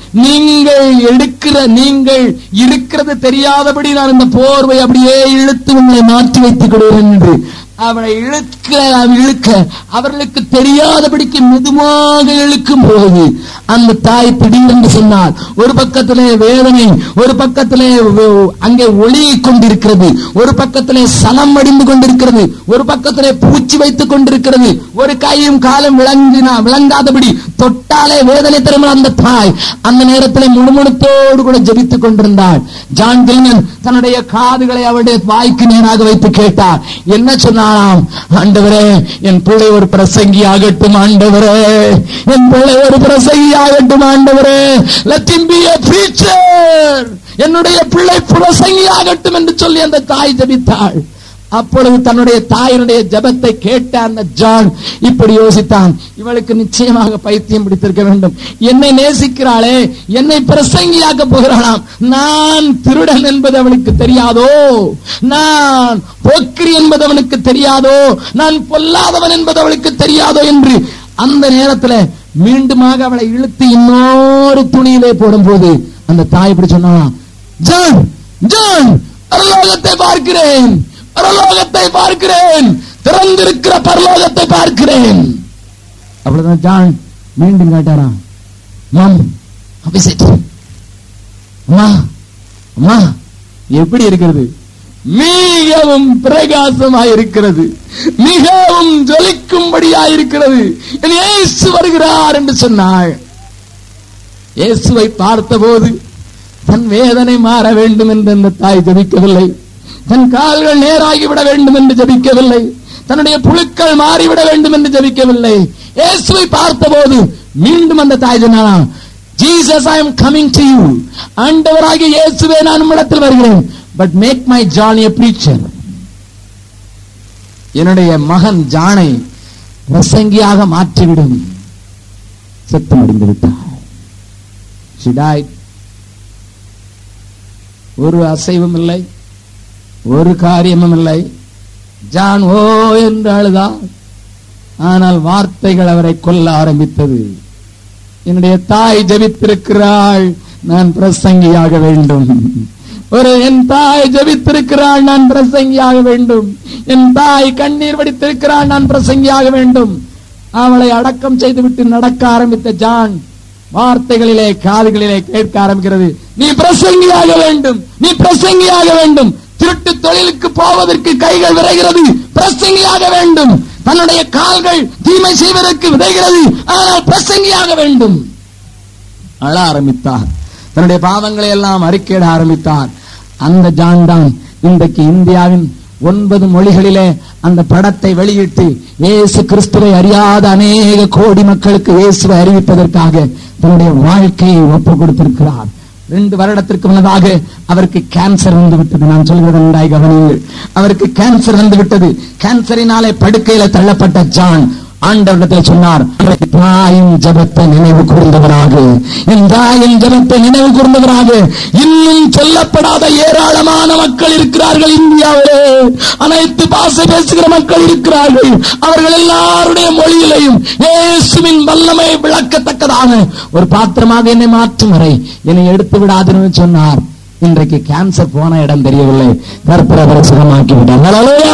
நீங்கள் இருக்கிறது தெரியாதபடி நான் இந்த போர்வை அப்படியே இழுத்து உங்களை மாற்றி வைத்துக் கொள்கிறேன் என்று அவளை இழுக்க அவர்களுக்கு தெரியாதபடிக்கு மெதுவாக இழுக்கும் போது அந்த தாய் திடீரென்று சொன்னார். ஒரு பக்கத்திலே வேதனை, ஒரு பக்கத்திலே அங்கே ஒளியிக் கொண்டிருக்கிறது, ஒரு பக்கத்திலே சலம் அடிந்து கொண்டிருக்கிறது, ஒரு பக்கத்திலே பூச்சி வைத்துக் கொண்டிருக்கிறது, ஒரு கையும் காலும் விளங்காதபடி தொட்டாலே வேதனை தரும் அந்த தாய் அந்த நேரத்தில் முழுமுழுத்தோடு கூட ஜெபித்துக் கொண்டிருந்தாள். ஜான் கில்மன் தன்னுடைய காதுகளை அவருடைய வாய்க்கு நேராக வைத்து கேட்டார். என்ன சொன்னாராம்? ஆண்டவரே என் பிள்ளை ஒரு பிரசங்கி ஆகட்டும், ஆண்டவரே என் பிள்ளை ஒரு பிரசங்கி ஆகட்டும், ஆண்டவரே let him be a preacher, என்னுடைய பிள்ளை பிரசங்கி ஆகட்டும் என்று சொல்லி அந்த தாய் ஜெபித்தாள். அப்பொழுது தன்னுடைய தாயினுடைய ஜெபத்தை கேட்ட அந்த ஜான் இப்படி யோசித்தான், இவளுக்கு நிச்சயமாக பைத்தியம் பிடித்திருக்க வேண்டும், என்னை நேசிக்கிறாளே, என்னை பிரசங்கியாக்க போகிறாளாம், நான் திருடன் என்பது அவளுக்கு தெரியாதோ, நான் போக்கிரி என்பது அவனுக்கு தெரியாதோ, நான் பொல்லாதவன் என்பது அவளுக்கு தெரியாதோ என்று அந்த நேரத்தில் மீண்டுமாக அவளை இழுத்து இன்னொரு துணியிலே போடும் போது அந்த தாய் இப்படி சொன்னா, ஜான் ஜான் பரலோகத்தை பார்க்கிறேன், பரலோகத்தை பார்க்கிறேன், திறந்திருக்கிற பரலோகத்தை பார்க்கிறேன். அவ்வளவுதான். ஜான் மீண்டும் கேட்டாரா, அம்மா அம்மா எப்படி இருக்கிறது? மிகவும் பிரகாசமாயிருக்கிறது, மிகவும் ஜொலிக்கும்படியாயிருக்கிறது, இயேசு வருகிறார் என்று சொன்னாள். இயேசுவை பார்த்தபோது தன் வேதனை மாற வேண்டும் என்று அந்த தாய் ஜெபிக்கவில்லை, தன் கால்கள் நேராகிவிட வேண்டும் என்று ஜெபிக்கவில்லை, தன்னுடைய புழுக்கள் மாறிவிட வேண்டும் என்று ஜெபிக்கவில்லை. இயேசுவை பார்த்தபோது மீண்டும் அந்த தாய் சொன்னாராம், Jesus, I am coming to you. ஆண்டவராகிய இயேசுவே நான் உம்மிடத்தில் வருகிறேன், but make my John a preacher. என்னுடைய மகன் ஜானை பிரசங்கியாக மாற்றிவிடும். சத்தம் அடைந்து விட்டார். She died. ஒரு அசைவும் இல்லை, ஒரு காரியமும் இல்லை. ஜான் ஓ என்று அழுதார். ஆனால் வார்த்தைகள் அவரை கொல்ல ஆரம்பித்தது. என்னுடைய தாய் ஜெபித்திருக்கிறாள், நான் பிரசங்கியாக வேண்டும். என் தாய் ஜெபித்திருக்கிறாள், நான் பிரசங்கியாக வேண்டும். என் தாய் கண்ணீர் வடித்திருக்கிறாள், நான் பிரசங்கியாக வேண்டும். அவளை அடக்கம் செய்துவிட்டு நடக்க ஆரம்பித்த ஜான் வார்த்தைகளிலே காதுகளிலே கேட்க ஆரம்பிக்கிறது, நீ பிரசங்கியாக வேண்டும், நீ பிரசங்கியாக வேண்டும். திருட்டு தொழிலுக்கு போவதற்கு கைகள் விரைகிறது, பிரசங்கியாக வேண்டும். தன்னுடைய கால்கள் தீமை செய்வதற்கு விதைகிறது, ஆனால் பிரசங்கியாக வேண்டும். அழ ஆரம்பித்தார், தன்னுடைய பாவங்களை எல்லாம் அறிக்கையிட ஆரம்பித்தார். அந்த ஜான் தான் இன்றைக்கு இந்தியாவின் 9 மொழிகளிலே அந்த படத்தை வெளியிட்டு இயேசு கிறிஸ்துவை அறியாத அநேக கோடி மக்களுக்கு இயேசுவை அறிவிப்பதற்காக தன்னுடைய வாழ்க்கையை ஒப்பு கொடுத்திருக்கிறார். 2 வருடத்திற்கு முன்னதாக அவருக்கு கேன்சர் வந்து விட்டது. நான் சொல்கிறது நன்றாய் கவனியுங்கள். அவருக்கு கேன்சர் வந்து விட்டது. கேன்சரினாலே படுக்கையில தள்ளப்பட்ட ஜான் ஆண்டவரிடத்தில் சொன்னார், தாயின் ஜபத்தை நினைவு கூர்ந்தவராக, என் தாயின் ஜபத்தை நினைவு கூர்ந்தவராக. இன்னும் சொல்லப்படாத ஏராளமான மக்கள் இருக்கிறார்கள் இந்தியாவிலே. அனைத்து பாஷை பேசுகிற மக்கள் இருக்கிறார்கள். அவர்கள் எல்லாருடைய மொழியிலையும் இயேசுவின் வல்லமை விளக்கத்தக்கதான ஒரு பாத்திரமாக என்னை மாற்றும் வரை என்னை எடுத்து விடாதுன்னு சொன்னார். இன்றைக்கு கேன்சர் போன இடம் தெரியவில்லை. கர்த்தர் அவரை சுகமாக்கி விட்டார். ஹல்லேலூயா.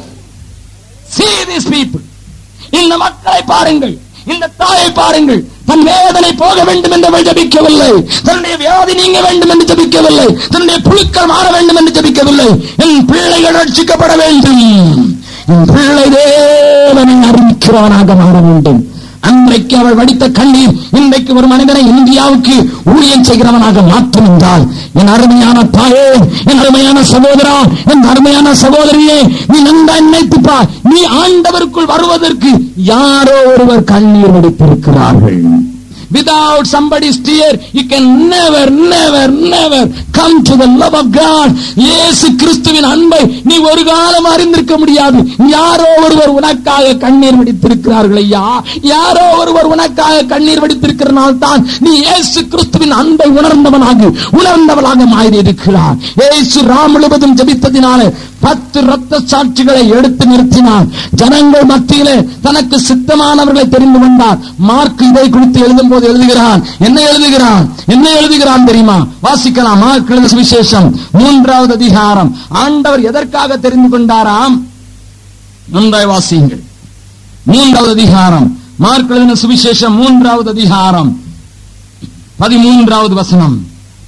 See these people. இந்த மக்களை பாருங்கள், இந்த தாயை பாருங்கள். தன் வேதனை போக வேண்டும் என்று ஜபிக்கவில்லை, தன்னுடைய வியாதி நீங்க வேண்டும் என்று ஜபிக்கவில்லை, தன்னுடைய புழுக்கள் மாற வேண்டும் என்று ஜபிக்கவில்லை. என் பிள்ளைகள் ரட்சிக்கப்பட வேண்டும், என் பிள்ளை தேவனை அறிவிக்கிறவனாக மாற வேண்டும். அன்றைக்கு அவள் வடித்த கண்ணீர் இன்றைக்கு ஒரு மனிதனை இந்தியாவுக்கு ஊழியம் செய்கிறவனாக மாற்றும் என்றால், என் அருமையான தாயே, என் அருமையான சகோதரா, என் அருமையான சகோதரியே, நீ நன்றாக நினைத்துப்பா. நீ ஆண்டவருக்குள் வருவதற்கு யாரோ ஒருவர் கண்ணீர் வடித்திருக்கிறார்கள். Without somebody's tear, you can never come to the love of God. இயேசு கிறிஸ்துவின் அன்பை நீ ஒரு காலம் அறிந்திருக்க முடியாது. யாரோ ஒருவர் உனக்காக கண்ணீர் வடித்திருக்கிறார்கள் ஐயா. யாரோ ஒருவர் உனக்காக கண்ணீர் வடித்திருக்கிறனால தான் நீ இயேசு கிறிஸ்துவின் அன்பை உணர்ந்தவளாக மாறி இருக்கிறார். இயேசு ராம் முழுவதும் ஜெபித்ததினாலே 10 இரத்த சாட்சிகளை எடுத்து நிறுத்தினார். ஜனங்கள் மத்தியிலே தனக்கு சித்தமானவர்களை தெரிந்து கொண்டார். மார்க் இதை குறித்து எழுதும் போது எழுதுகிறான். என்ன எழுதுகிறான் தெரியுமா? வாசிக்கலாம். மார்க் எழுதின சுவிசேஷம் 3வது அதிகாரம். ஆண்டவர் எதற்காக தெரிந்து கொண்டாராம்? நன்றாய் வாசியுங்கள். 3வது அதிகாரம், மார்க் எழுதின சுவிசேஷம் 3வது அதிகாரம் 13வது வசனம்.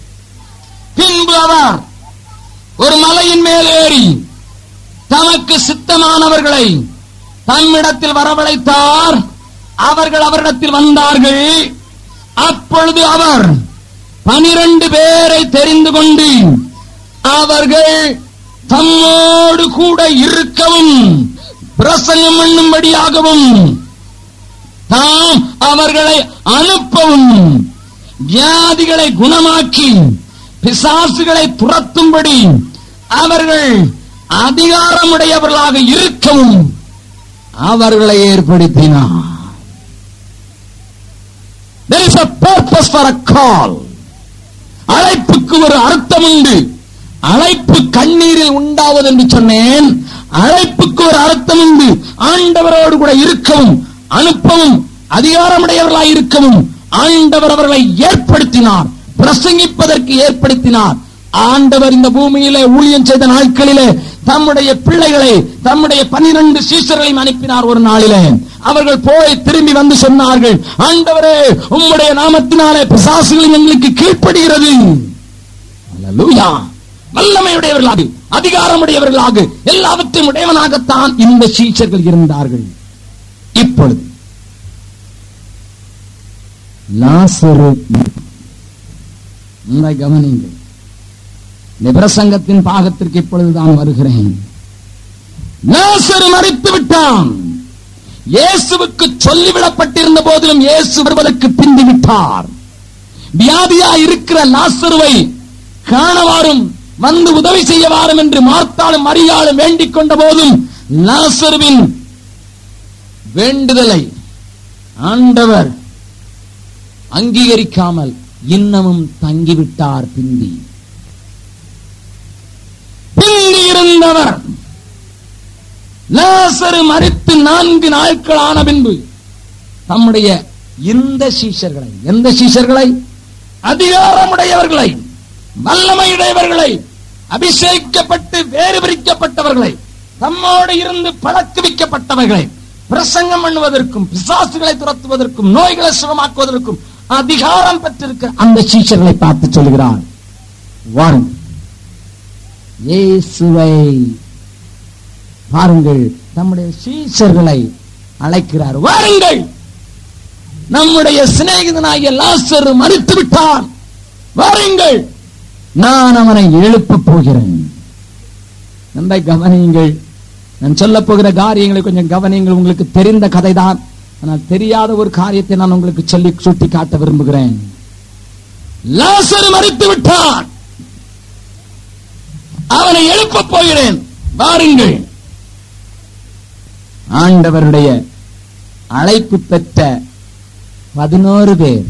பின்பு அவர் ஒரு மலையின் மேல் ஏறி தமக்கு சித்தமானவர்களை தம்மிடத்தில் வரவழைத்தார். அவர்கள் அவரிடத்தில் வந்தார்கள். அப்பொழுது அவர் 12 பேரை தெரிந்து கொண்டு அவர்கள் தம்மோடு கூட இருக்கவும் பிரசங்கம் பண்ணும்படியாகவும் தாம் அவர்களை அனுப்பவும் வியாதிகளை குணமாக்கி பிசாசுகளை துரத்தும்படி அவர்கள் அதிகாரமுடையவர்களாக இருக்கவும் அவர்களை ஏற்படுத்தினார். There is a purpose for a call. அழைப்புக்கு ஒரு அர்த்தம் உண்டு. அழைப்பு கண்ணீரில் உண்டாவது என்று சொன்னேன். அழைப்புக்கு ஒரு அர்த்தம் உண்டு. ஆண்டவரோடு கூட இருக்கவும் அனுப்பவும் அதிகாரமுடையவர்களாக இருக்கவும் ஆண்டவர் அவர்களை ஏற்படுத்தினார். பிரசங்கிப்பதற்கு ஏற்படுத்தினார். ஆண்டவர் இந்த பூமியிலே ஊழியம் செய்த நாட்களிலே தம்முடைய பிள்ளைகளை, தம்முடைய 12 சீஷர்களையும் அனுப்பினார். ஒரு நாளிலே அவர்கள் போய் திரும்பி வந்து சொன்னார்கள், ஆண்டவரே, உம்முடைய நாமத்தினாலே பிசாசுகள் எங்களுக்கு கீழ்ப்படுகிறது. அல்லேலூயா. வல்லமையுடையவர்களாக, அதிகாரமுடையவர்களாக, எல்லாவற்றையும் உடையவனாகத்தான் இந்த சீஷர்கள் இருந்தார்கள். இப்பொழுது லாசரு, கவனிங்கள், பிரசங்கத்தின் பாகத்திற்கு இப்பொழுதுதான் வருகிறேன். லாசரு மரித்து விட்டான். இயேசுவுக்கு சொல்லிவிடப்பட்டிருந்த போதிலும் இயேசு வருவதற்கு பிந்தி விட்டார். வியாதியா இருக்கிற லாசருவை காணவாரும் வந்து உதவி செய்யவாரும் என்று மார்த்தாளும் மரியாளும் வேண்டிக் கொண்ட போதும் லாசருவின் வேண்டுதலை ஆண்டவர் அங்கீகரிக்காமல் இன்னமும் தங்கிவிட்டார். பிந்தி இருந்தவர் லாசரு மரித்து 4 நாட்கள் ஆன பின்பு தம்முடைய இந்த சீஷர்களை, எந்த சீஷர்களை? அதிகாரமுடையவர்களை, வல்லமையுடையவர்களை, அபிஷேகிக்கப்பட்டு வேறு பிரிக்கப்பட்டவர்களை, தம்மோடு இருந்து பழக்குவிக்கப்பட்டவர்களை, பிரசங்கம் பண்ணுவதற்கும் பிசாசுகளை துரத்துவதற்கும் நோய்களை சுகமாக்குவதற்கும் அதிகாரம் பெற்றிருக்கிற அந்த சீஷர்களை பார்த்து சொல்கிறார், வாருங்கள், இயேசுவை பாருங்கள். நம்முடைய சீஷர்களை அழைக்கிறார், வாருங்கள், நம்முடைய சிநேகிதனாகிய லாசரு மரித்து விட்டான், வாருங்கள், நான் அவனை எழுப்ப போகிறேன். நன்றாய் கவனியுங்கள். நான் சொல்ல போகிற காரியங்களை கொஞ்சம் கவனியுங்கள். உங்களுக்கு தெரிந்த கதைதான், ஆனால் தெரியாத ஒரு காரியத்தை நான் உங்களுக்கு சொல்லி சுட்டி காட்ட விரும்புகிறேன். லாசரு மரித்து விட்டான். அவனை எழுப்ப போகிறேன், வாருங்கள். ஆண்டவருடைய அழைப்பு பெற்ற 11 பேர்,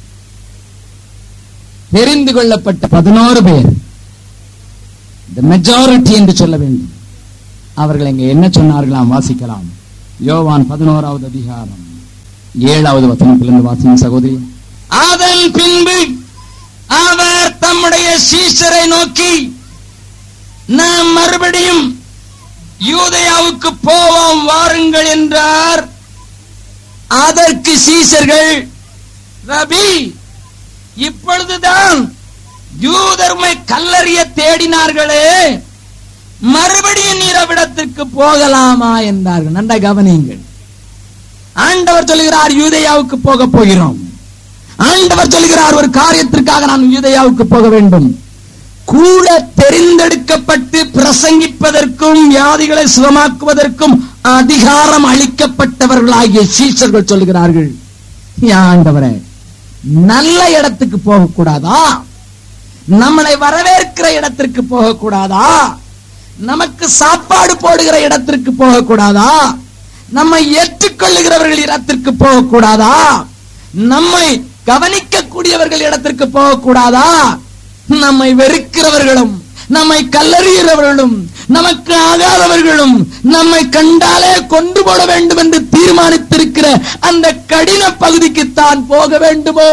தெரிந்து கொள்ளப்பட்ட 11 பேர், the majority என்று சொல்ல வேண்டும். அவர்கள் இங்கே என்ன சொன்னார்களாம் வாசிக்கலாம். யோவான் 11வது அதிகாரம் 7வது வசனத்திலிருந்து வாசிங்க சகோதரி. அதன் பின்பு அவர் தம்முடைய சீஷரை நோக்கி, நாம் மறுபடியும் யூதேயாவுக்கு போவோம், வாருங்கள் என்றார். அதற்கு சீஷர்கள், ரபி, இப்பொழுதுதான் யூதர்மை கல்லறிய தேடினார்களே, மறுபடியும் நீர் அவ்விடத்திற்கு போகலாமா என்றார்கள். நன்றா கவனியுங்கள். ஆண்டவர் சொல்லுகிறார் யூதேயாவுக்கு போக போகிறோம். ஆண்டவர் சொல்லுகிறார் ஒரு காரியத்திற்காக நான் யூதேயாவுக்கு போக வேண்டும். கூட தெரிந்தெடுக்கப்பட்டு பிரசங்கிப்பதற்கும் வியாதிகளை சுகமாக்குவதற்கும் அதிகாரம் அளிக்கப்பட்டவர்களாகிய சீஷர்கள் சொல்லுகிறார்கள், ஆண்டவரே, நல்ல இடத்துக்கு போகக்கூடாதா? நம்மளை வரவேற்கிற இடத்திற்கு போகக்கூடாதா? நமக்கு சாப்பாடு போடுகிற இடத்திற்கு போகக்கூடாதா? நம்மை ஏற்றுக்கொள்ளுகிறவர்கள் இடத்திற்கு போகக்கூடாதா? நம்மை கவனிக்கக்கூடியவர்கள் இடத்திற்கு போகக்கூடாதா? நம்மை வெறுக்கிறவர்களும் நம்மை கல்லறிகிறவர்களும் நமக்கு ஆகாதவர்களும் நம்மை கண்டாலே கொண்டு போட வேண்டும் என்று தீர்மானித்திருக்கிற அந்த கடின பகுதிக்கு தான் போக வேண்டுமோ?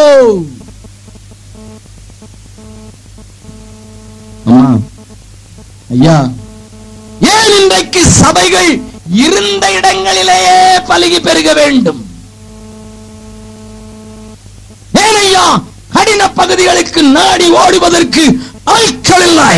ஐயா, ஏன் இன்றைக்கு சபைகள் இருந்த இடங்களிலேயே பலுகி பெருக வேண்டும்? ஏனையா கடின பகுதிகளுக்கு நாடி ஓடுவதற்கு ஆட்கள் இல்லை.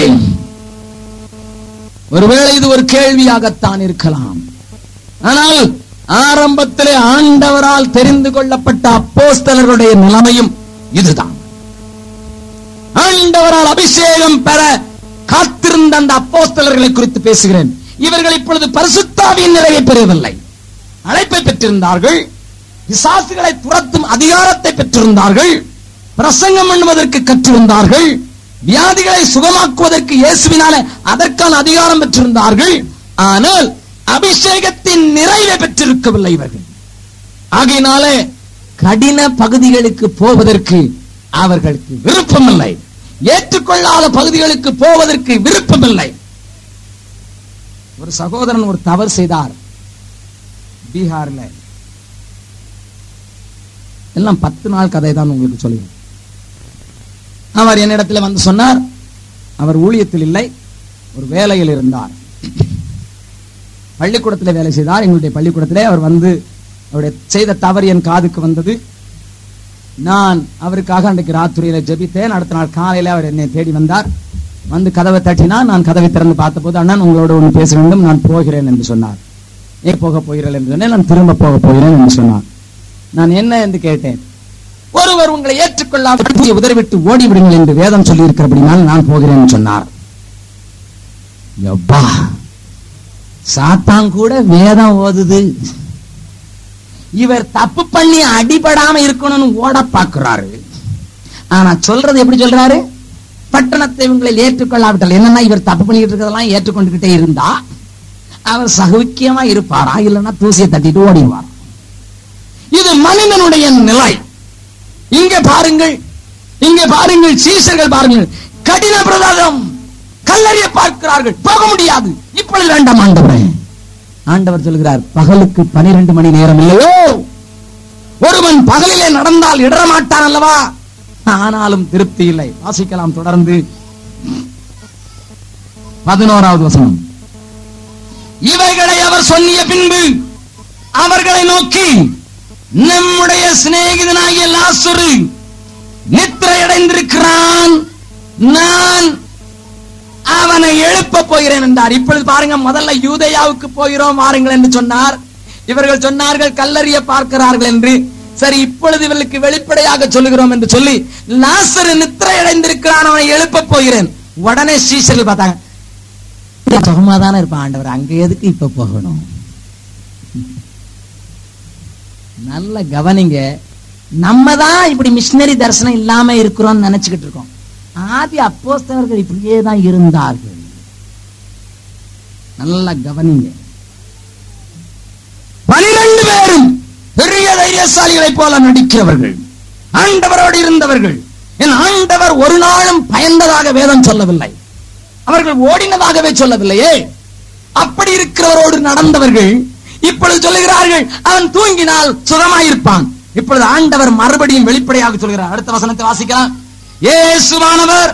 ஒருவேளை இது ஒரு கேள்வியாகத்தான் இருக்கலாம். ஆனால் ஆரம்பத்திலே ஆண்டவரால் தெரிந்து கொள்ளப்பட்ட அப்போஸ்தலர்களுடைய நிலைமையும் இதுதான். ஆண்டவரால் அபிஷேகம் பெற காத்திருந்த அந்த அப்போஸ்தலர்களை குறித்து பேசுகிறேன். இவர்கள் இப்பொழுது பரிசுத்தாவியின் நிறைவை பெறவில்லை. அழைப்பை பெற்றிருந்தார்கள், பிசாசுகளை துரத்தும் அதிகாரத்தை பெற்றிருந்தார்கள், பிரசங்கம் பண்ணுவதற்கு கற்றிருந்தார்கள், வியாதிகளை சுகமாக்குவதற்கு இயேசுவினாலே அதற்கான அதிகாரம் பெற்றிருந்தார்கள். ஆனால் அபிஷேகத்தின் நிறைவை பெற்றிருக்கவில்லை இவர்கள். ஆகையினாலே கடின பகுதிகளுக்கு போவதற்கு அவர்களுக்கு விருப்பமில்லை. ஏற்றுக்கொள்ளாத பகுதிகளுக்கு போவதற்கு விருப்பமில்லை. ஒரு சகோதரன் ஒரு தவறு செய்தார் பீகார்ல. எல்லாம் 10 நாள் கதை தான் உங்களுக்கு சொல்லுவேன். அவர் என்னிடத்தில் வந்து சொன்னார், அவர் ஊழியத்தில் இல்லை, ஒரு வேலையில் இருந்தார். பள்ளிக்கூடத்தில் வேலை செய்தார். எங்களுடைய பள்ளிக்கூடத்திலே அவர் வந்து அவருடைய செய்த தவறு என் காதுக்கு வந்தது. நான் அவருக்காக அன்றைக்கு ராத்திரியில ஜெபித்தேன். அடுத்த நாள் காலையில அவர் என்னை தேடி வந்தார். வந்து கதவை தட்டினார். நான் கதவை திறந்து பார்த்தபோது, அண்ணன் உங்களோட ஒன்று பேச வேண்டும், நான் போகிறேன் என்று சொன்னார். ஏன் போக போகிறேன் என்று சொன்னேன். நான் திரும்ப போக போகிறேன் என்று சொன்னார். நான் என்ன என்று கேட்டேன். ஒருவர் உங்களை ஏற்றுக்கொள்ளாமல் உதறிவிட்டு ஓடிவிடுங்கள் என்று வேதம் சொல்லி இருக்கிறபடினால் நான் போகிறேன் சொன்னார். சாத்தான் கூட வேதம் ஓதுது, இவர் தப்பு பண்ணி அடிபடாம இருக்கணும்னு ஓட பாக்குறாரு. ஆனா சொல்றது எப்படி சொல்றாரு? பட்டணத்தை உங்களை ஏற்றுக்கொள்ளாவிட்டால் என்னன்னா, இவர் தப்பு பண்ணிட்டு இருக்கிறதெல்லாம் ஏற்றுக்கொண்டுகிட்டே இருந்தா அவர் சௌக்கியமா இருப்பாரா, இல்லைன்னா தூசியை தட்டிட்டு ஓடிடுவார். இது மனிதனுடைய நிலை. இங்கே பாருங்கள், இங்கே பாருங்கள், சீஷர்கள் பாருங்கள், கடின பிரதானம் கல்லறிய பார்க்கிறார்கள், போக முடியாது. இப்பொழுது வேண்டாம் ஆண்டவரே. ஆண்டவர் சொல்கிறார், பகலுக்கு 12 மணி நேரம் இல்லையோ? ஒருவன் பகலிலே நடந்தால் இடரமாட்டான் அல்லவா? ஆனாலும் திருப்தி இல்லை. வாசிக்கலாம் தொடர்ந்து 11வது வசனம். இவைகளை அவர் சொன்னிய பின்பு அவர்களை நோக்கி, நம்முடைய சிநேகிதனாகிய லாசரு நித்திரையடைந்திருக்கிறான், நான் அவனை எழுப்ப போகிறேன் என்றார். இப்பொழுது பாருங்க, முதல்ல யூதேயாவுக்கு போகிறோம் வாருங்கள் என்று சொன்னார். இவர்கள் சொன்னார்கள் கல்லறிய பார்க்கிறார்கள் என்று. சரி, இப்பொழுது இவர்களுக்கு வெளிப்படையாக சொல்லுகிறோம் என்று சொல்லி, லாசரு நித்திரையடைந்திருக்கிறான், அவனை எழுப்ப போகிறேன். உடனே சீஷர்கள் பார்த்தாங்க, சுகமா தானே இருப்பான் ஆண்டவர், அங்க எதுக்கு இப்ப போகணும்? நல்ல கவனிங்க. நம்ம தான் இப்படி மிஷினரி தரிசனம் இல்லாம இருக்கிறோம் நினைச்சுக்கிட்டு இருக்கோம். ஆதி அப்போஸ்தலர்கள் இப்படியே தான் இருந்தார்கள். நல்ல கவனிங்க. 12 பேரும் பெரிய தைரியசாலிகளை போல நடிக்கிறவர்கள், ஆண்டவரோடு இருந்தவர்கள். என் ஆண்டவர் ஒரு நாளும் பயந்ததாக வேதம் சொல்லவில்லை, அவர்கள் ஓடினதாகவே சொல்லவில்லையே. அப்படி இருக்கிறவரோடு நடந்தவர்கள் இப்பொழுது சொல்லுகிறார்கள் அவன் தூங்கினால் சுகமாயிருப்பான். இப்பொழுது ஆண்டவர் மறுபடியும் வெளிப்படையாக சொல்கிறார். அடுத்த வசனத்தை வாசிக்கலாம். இயேசுவானவர்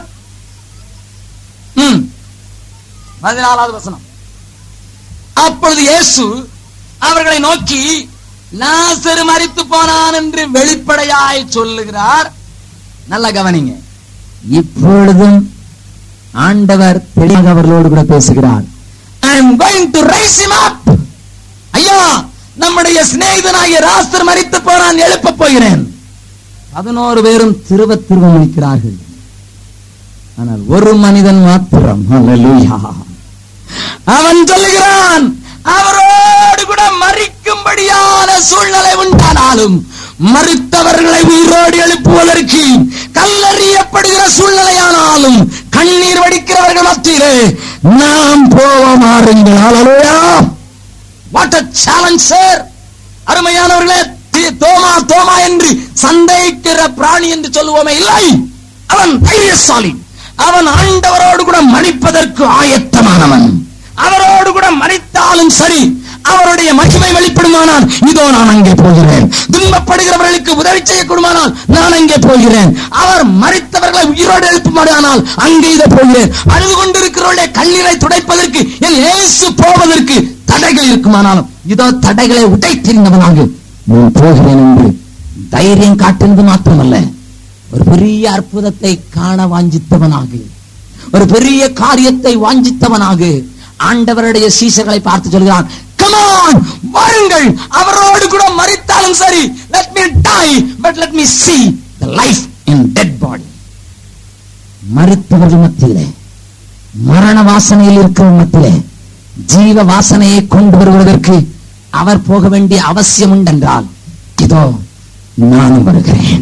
14வது வசனம். அப்பொழுது இயேசு அவர்களை நோக்கி லாசரு மரித்து போனான் என்று வெளிப்படையாய் சொல்லுகிறார். நல்ல கவனிங்க. இப்பொழுதும் ஆண்டவர் தெளிவாக அவர்களோடு கூட பேசுகிறார். I am going to raise him up. ஐயா, நம்முடைய சிநேகிதனாகிய லாசர் மரித்து போனான், எழுப்ப போகிறேன். 11 பேரும் திருவ முடிக்கிறார்கள். ஆனால் ஒரு மனிதன் மாத்திரம், ஹல்லேலூயா, அவன் சொல்லுகிறான் அவரோடு கூட மரிக்கும்படியான சூழ்நிலை உண்டானாலும் மரித்தவர்களை உயிரோடு எழுப்புவதற்கு கல்லறியப்படுகிற சூழ்நிலையானாலும் கண்ணீர் வடிக்கிறவர்கள் மத்தியிலே நாம் போவோம். ஹல்லேலூயா. What a challenge, sir. அருமையானவர்களே, தோமா தோமா என்று சந்தேகிக்கிற பிராணி என்று சொல்லுவோமே, இல்லை, அவன் தைரியசாலி. அவன் ஆண்டவரோடு கூட மரிப்பதற்கு ஆயத்தமானவன். அவரோடு கூட மரித்தாலும் சரி, அவருடைய மகிமை வெளிப்படுமானால் இதோ நான் அங்கே போகிறேன். துன்பப்படுகிறவர்களுக்கு உதவி செய்யக்கூடுமானால் நான் அங்கே போகிறேன். அவர் மரித்தவர்களை உயிரோடு எழுப்புமானால் அங்கே இதோ போகிறேன். அழுது கொண்டிருக்கிறவருடைய கண்ணீரை துடைப்பதற்கு என் இயேசு போவதற்கு தடைகள் இருக்குமானாலும் இதோ தடைகளை உடைத்தெறிந்தவனாக நான் போகிறேன் என்று தைரியம் காட்டுவது மாத்திரமல்ல, ஒரு பெரிய அற்புதத்தை காண வாஞ்சித்தவனாக, ஒரு பெரிய காரியத்தை வாஞ்சித்தவனாக ஆண்டவருடைய சீஷர்களை பார்த்து சொல்கிறான், come on, வாருங்கள், அவரோடு கூட மரித்தாலும் சரி, let me die but let me see the life in dead body. மரித்தவர்கள் மத்தியிலே, மரண வாசனையில் இருக்கிற மத்தியிலே ஜீவ வாசனையை கொண்டு வருவதற்கு அவர் போக வேண்டிய அவசியம் உண்டென்றால் இதோ நானும் வருகிறேன்.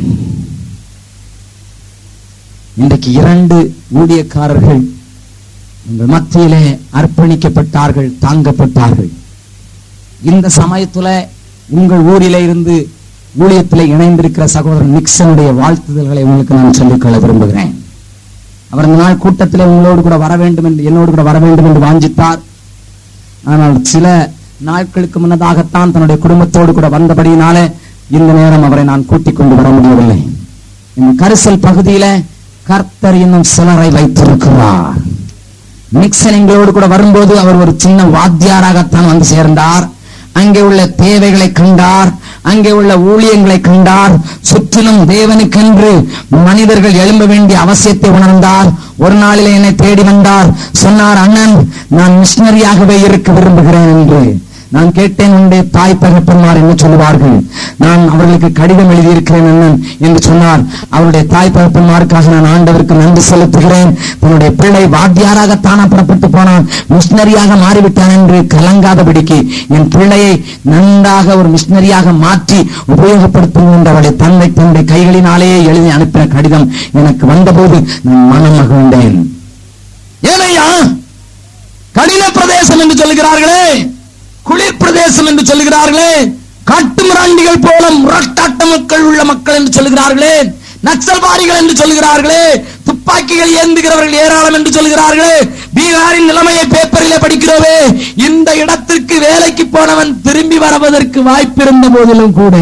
இன்றைக்கு 2 ஊழியக்காரர்கள் உங்கள் மத்தியிலே அர்ப்பணிக்கப்பட்டார்கள், தாங்கப்பட்டார்கள். இந்த சமயத்துல உங்கள் ஊரிலே இருந்து ஊழியத்தில் இணைந்திருக்கிற சகோதரன் நிக்சனுடைய வாழ்த்துதல்களை உங்களுக்கு நான் சொல்லிக்கொள்ள விரும்புகிறேன். அவர் இந்த நாள் கூட்டத்திலே உங்களோடு கூட வர வேண்டும் என்று, என்னோடு கூட வர வேண்டும் என்று வாஞ்சித்தார். ஆனால் சில நாட்களுக்கு முன்னதாகத்தான் தன்னுடைய குடும்பத்தோடு கூட வந்தபடியினாலே இந்த நேரம் அவரை நான் கூட்டிக் கொண்டு வர முடியவில்லை. இந்த கரிசல் பகுதியில கர்த்தர் இன்னும் சிலரை வைத்திருக்கிறார். நிக்சன் எங்களோடு கூட வரும்போது அவர் ஒரு சின்ன வாத்தியாராகத்தான் வந்து சேர்ந்தார். அங்கே உள்ள தேவைகளை கண்டார், அங்கே உள்ள ஊழியங்களை கண்டார். சுற்றிலும் தேவனுக்கென்று மனிதர்கள் எழும்ப வேண்டிய அவசியத்தை உணர்ந்தார். ஒரு நாளிலே என்னை தேடி வந்தார். சொன்னார், அண்ணன், நான் மிஷனரியாகவே இருக்க விரும்புகிறேன் என்று. நான் கேட்டேன், உன்னுடைய தாய் தகப்பன்மார் என்ன சொல்லுவார்கள்? நான் அவர்களுக்கு கடிதம் எழுதியிருக்கிறேன் அண்ணன் என்று சொன்னார். அவருடைய தாய் தகப்பன்மாருக்காக நான் ஆண்டவருக்கு நன்றி செலுத்துகிறேன். தன்னுடைய பிள்ளை வாத்தியாராகத்தானா புறப்பட்டு போனான், மிஷனரியாக மாறிவிட்டான் என்று கலங்காதபடிக்கு என் பிள்ளையை நன்றாக ஒரு மிஷனரியாக மாற்றி உபயோகப்படுத்தும் என்று அவருடைய தந்தை கைகளினாலேயே எழுதி அனுப்பின கடிதம் எனக்கு வந்தபோது நான் மனம் மகிழ்ந்தேன். ஏனையா கடின பிரதேசம் என்று சொல்லுகிறார்களே, குளிர் பிரதேசம் என்று சொல்லுகிறார்களே, காட்டு மிராண்டிகள் போல முரட்டாட்ட மக்கள் உள்ள மக்கள் என்று சொல்லுகிறார்களே, நக்சல்வாதிகள் என்று சொல்லுகிறார்களே, துப்பாக்கிகள் ஏந்துகிறவர்கள் ஏராளம் என்று சொல்லுகிறார்களே, பீகாரின் நிலைமையை பேப்பரிலே படிக்கிறோமே, இந்த இடத்திற்கு வேலைக்கு போனவன் திரும்பி வருவதற்கு வாய்ப்பிருந்த போதிலும் கூட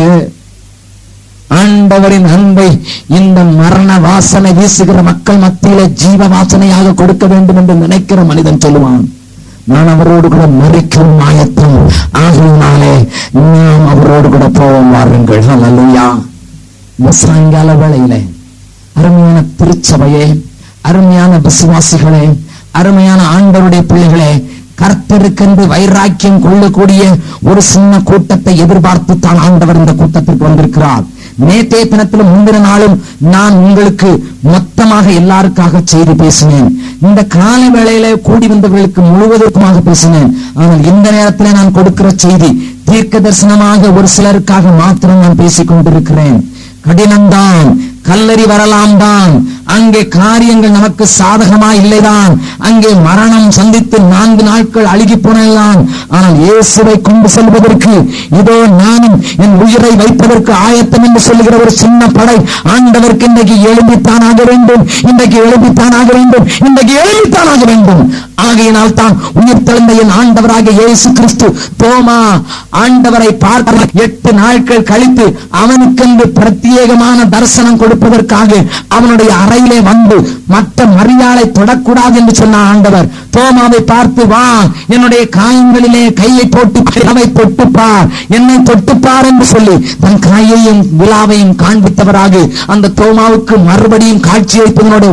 ஆண்டவரின் அன்பை இந்த மரண வாசனை வீசுகிற மக்கள் மத்தியில ஜீவ வாசனையாக கொடுக்க வேண்டும் என்று நினைக்கிற மனிதன் சொல்லுவான், நான் அவரோடு கூட மரிக்கும் ஆயத்தம் ஆகினாலே நாம் அவரோடு கூட போவோம், வாருங்கள். ஹல்லேலூயா. இந்த சாயங்கால வேளையிலே அருமையான திருச்சபையே, அருமையான விசுவாசிகளே, அருமையான ஆண்டவருடைய பிள்ளைகளே, கர்த்தருக்கென்று வைராக்கியம் கொள்ளக்கூடிய ஒரு சின்ன கூட்டத்தை எதிர்பார்த்து தான் ஆண்டவர் இந்த கூட்டத்திற்கு வந்திருக்கிறார். நேற்றைய தினத்திலும் முந்தின நாளும் நான் உங்களுக்கு மொத்தமாக எல்லாருக்காக செய்தி பேசினேன். இந்த கால வேளையில கூடி வந்தவர்களுக்கு முழுவதற்குமாக பேசினேன். ஆனால் இந்த நேரத்தில் நான் கொடுக்கிற செய்தி தீர்க்க தரிசனமாக ஒரு சிலருக்காக மாத்திரம் நான் பேசிக் கொண்டிருக்கிறேன். கடினம்தான், கல்லறி வரலாம் தான், அங்கே காரியங்கள் நமக்கு சாதகமா இல்லைதான், அங்கே மரணம் சந்தித்து 4 நாட்கள் அழுகி போனதான். ஆனால் இயேசுவை கொண்டு செல்வதற்கு இதோ நானும் என் உயிரை வைப்பதற்கு ஆயத்தம் என்று சொல்லுகிற ஒரு சின்ன படை ஆண்டவருக்கு இன்றைக்கு எழும்பித்தானாக வேண்டும், இன்றைக்கு எழும்பித்தானாக வேண்டும், இன்றைக்கு எழும்பித்தானாக வேண்டும். ஆகையினால் தான் உயிர் தெழுந்த என் ஆண்டவராக இயேசு கிறிஸ்து தோமா ஆண்டவரை பார்க்க 8 நாட்கள் கழித்து அவனுக்கென்று பிரத்யேகமான தரிசனம் கொடுப்பதற்காக அவனுடைய அறையிலே வந்து மற்ற மரியாதை தொடக்கூடாது என்று சொன்ன ஆண்டவர் தோமாவை பார்த்து, வா, என்னுடைய காயங்களிலே கையை போட்டு அவை தொட்டுப்பார், என்னை தொட்டுப்பார் என்று சொல்லி தன் கையையும் விழாவையும் காண்பித்தவராக அந்த தோமாவுக்கு மறுபடியும் காட்சி வைப்பதனுடைய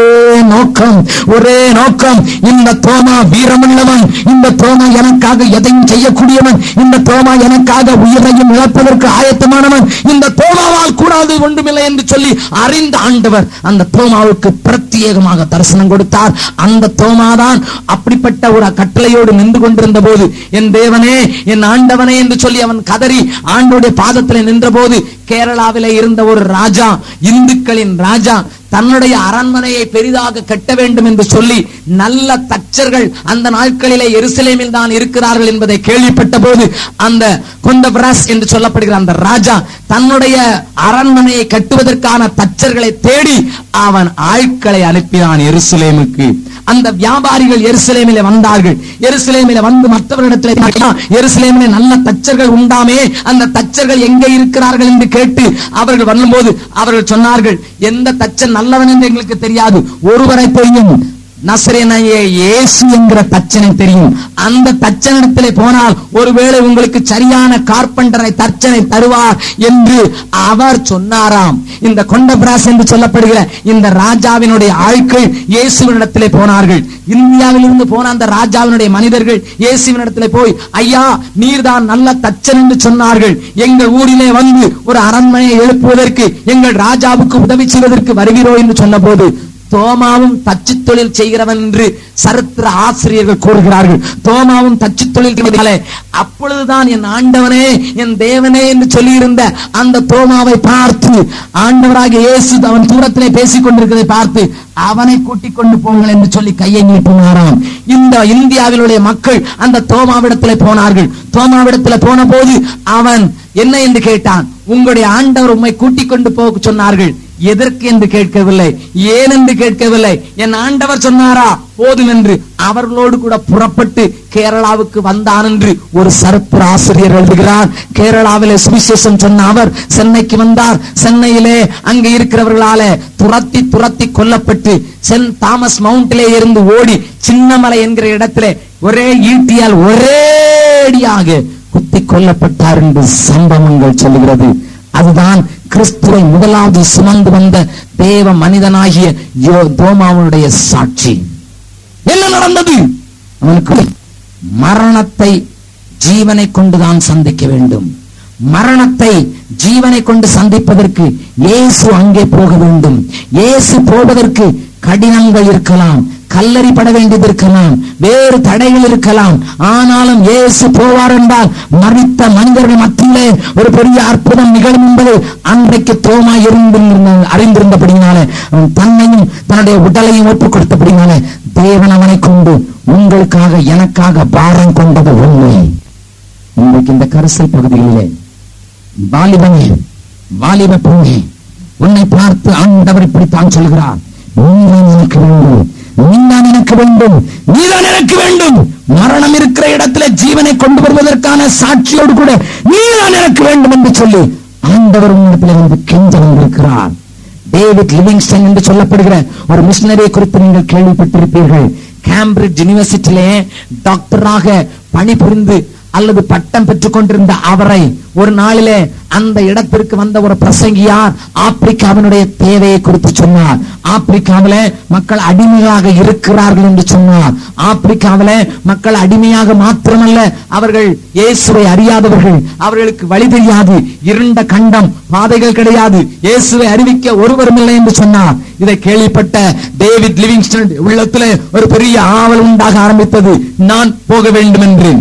ஒரே நோக்கம் இந்த தோமா வீரமுள்ளவன், இந்த தோமா எனக்காக எதையும் செய்யக்கூடியவன், இந்த தோமா எனக்காக உயிரையும் இழப்பதற்கு ஆயத்தமானவன், இந்த தோமாவால் கூடாது ஒன்றுமில்லை என்று சொல்லி அறிந்த ஆண்டவர் அந்த தோமாவுக்கு பிரத்யேகமாக தரிசனம் கொடுத்தார். அந்த தோமாதான் அப்படிப்பட்ட ஒரு கட்டளையோடு நின்று கொண்டிருந்த போது, என் தேவனே, என் ஆண்டவனே என்று சொல்லி அவன் கதறி ஆண்டவருடைய பாதத்தில் நின்ற போது, கேரளாவிலே இருந்த ஒரு ராஜா, இந்துக்களின் ராஜா, தன்னுடைய அரண்மனையை பெரிதாக கட்ட வேண்டும் என்று சொல்லி நல்ல தச்சர்கள் அந்த நாட்களிலே எருசலேமில் தான் இருக்கிறார்கள் என்பதை கேள்விப்பட்ட போது, அந்த கொண்டபிராஸ் என்று சொல்லப்படுகிற அந்த ராஜா தன்னுடைய அரண்மனையை கட்டுவதற்கான தச்சர்களை தேடி அவன் ஆட்களை அனுப்பினான் எருசலேமுக்கு. அந்த வியாபாரிகள் எருசலேமிலே வந்தார்கள். எருசலேமிலே வந்து மற்றவர்களிடத்தில் எருசலேமிலே நல்ல தச்சர்கள் உண்டாமே, அந்த தச்சர்கள் எங்கே இருக்கிறார்கள் என்று கேட்டு அவர்கள் வரும்போது அவர்கள் சொன்னார்கள், எந்த தச்சன் நல்லவன் என்று எங்களுக்கு தெரியாது, ஒருவரை தெரியும், நசரேயனாகிய இயேசு என்கிற தச்சனை தெரியும். அந்த தச்சனிடத்திலே போனால் ஒருவேளை உங்களுக்கு சரியான கார்பெண்டரை தச்சனை தருவார் என்று அவர் சொன்னாராம். இந்த கொண்டபிராஸ் என்று சொல்லப்படுகிற இந்த ராஜாவினுடைய ஆட்கள் இயேசுவினிடத்திலே போனார்கள். இந்தியாவில் இருந்து போன அந்த ராஜாவினுடைய மனிதர்கள் இயேசுவினிடத்திலே போய், ஐயா, நீர்தான் நல்ல தச்சன் என்று சொன்னார்கள், எங்கள் ஊரிலே வந்து ஒரு அரண்மனையை எழுப்புவதற்கு எங்கள் ராஜாவுக்கு உதவி செய்வதற்கு வருகிறோம் என்று சொன்ன போது, தோமாவும் தச்சு தொழில் செய்கிறவன் என்று சரித்திர ஆசிரியர்கள் கூறுகிறார்கள். தோமாவும் தச்சு தொழில் செய்வதாலே அப்பொழுதுதான் என் ஆண்டவனே, என் தேவனே என்று சொல்லியிருந்த அந்த தோமாவை பார்த்து ஆண்டவராக இயேசு அவன் தூரத்திலே பேசிக் கொண்டிருக்கிறதை பார்த்து, அவனை கூட்டிக் கொண்டு போங்கள் என்று சொல்லி கையை நீட்டினாராம். இந்த இந்தியாவிலுடைய மக்கள் அந்த தோமாவிடத்திலே போனார்கள். தோமாவிடத்திலே போன போது அவன் என்ன என்று கேட்டான். உங்களுடைய ஆண்டவர் உம்மை கூட்டிக் கொண்டு போக சொன்னார்கள். எதற்கு என்று கேட்கவில்லை, ஏன் என்று கேட்கவில்லை, என் ஆண்டவர் சொன்னாரா போதும் என்று அவர்களோடு கூட புறப்பட்டு கேரளாவுக்கு வந்தான் என்று ஒரு சரித்திர ஆசிரியர் எழுதுகிறார். கேரளாவிலே சுவிசேஷம் சொன்ன அவர் சென்னைக்கு வந்தார். சென்னையிலே அங்கே இருக்கிறவர்களால துரத்தி கொல்லப்பட்டு சென்ட் தாமஸ் மவுண்டிலே இருந்து ஓடி சின்னமலை என்கிற இடத்திலே ஒரே ஈட்டியால் ஒரேடியாக குத்தி கொல்லப்பட்டார் என்று சம்பவங்கள் சொல்லுகிறது. அதுதான் கிறிஸ்துவை முதலாவது சுமந்து வந்த தேவ மனிதனாகிய தோமாவுடைய சாட்சி. என்ன நடந்தது? அவனுக்கு மரணத்தை ஜீவனை கொண்டுதான் சந்திக்க வேண்டும். மரணத்தை ஜீவனை கொண்டு சந்திப்பதற்கு இயேசு அங்கே போக வேண்டும். இயேசு போவதற்கு கடினங்கள் இருக்கலாம், கல்லறிப்பட வேண்டியது இருக்கலாம், வேறு தடைகள் இருக்கலாம். ஆனாலும் இயேசு போவார் என்றால் மரித்த மனிதர்கள் மத்தியிலே ஒரு பெரிய அற்புதம் நிகழும் என்பது அன்றைக்கு தோமா அறிந்திருந்தபடினாலே, தன்னையும் தன்னுடைய உடலையும் ஒப்புக் கொடுத்தபடினாலே தேவன் அவனை கொண்டு உங்களுக்காக எனக்காக பாரம் கொண்டது உண்மை. இன்றைக்கு இந்த கரிசல் பகுதியிலே வாலிபனே, வாலிப பொண்ணே, உன்னை பார்த்து ஆண்டவர் இப்படித்தான் சொல்கிறார், நீதான் எனக்கு வேண்டும், நீதான் எனக்கு வேண்டும், நீதான் எனக்கு வேண்டும். மரணம் இருக்கிற இடத்துல ஜீவனை கொண்டு வருவதற்கான சாட்சியோடு கூட நீதான் எனக்கு வேண்டும் என்று சொல்லி ஆண்டவர் உன்னிடத்தில் வந்து கெஞ்ச வந்திருக்கிறார். டேவிட் லிவிங்ஸ்டன் என்று சொல்லப்படுகிற ஒரு மிஷனரியை குறித்து நீங்கள் கேள்விப்பட்டிருப்பீர்கள். கேம்பிரிட்ஜ் யூனிவர்சிட்டியிலே டாக்டராக பணிபுரிந்து அல்லது பட்டம் பெற்றுக் கொண்டிருந்த அவரை ஒரு நாளிலே அந்த இடத்திற்கு வந்த ஒரு பிரசங்கியார் ஆப்பிரிக்காவினுடைய தேவையை குறித்து சொன்னார். ஆப்பிரிக்காவிலே மக்கள் அடிமையாக இருக்கிறார்கள் என்று சொன்னார். ஆப்பிரிக்காவிலே மக்கள் அடிமையாக மாத்திரமல்ல, அவர்கள் இயேசுவை அறியாதவர்கள், அவர்களுக்கு வழி தெரியாது, இருண்ட கண்டம், பாதைகள் கிடையாது, இயேசுவை அறிவிக்க ஒருவரும் இல்லை என்று சொன்னார். இதை கேள்விப்பட்ட டேவிட் லிவிங்ஸ்டன் உள்ளத்திலே ஒரு பெரிய ஆவல் உண்டாக ஆரம்பித்தது. நான் போக வேண்டும் என்று.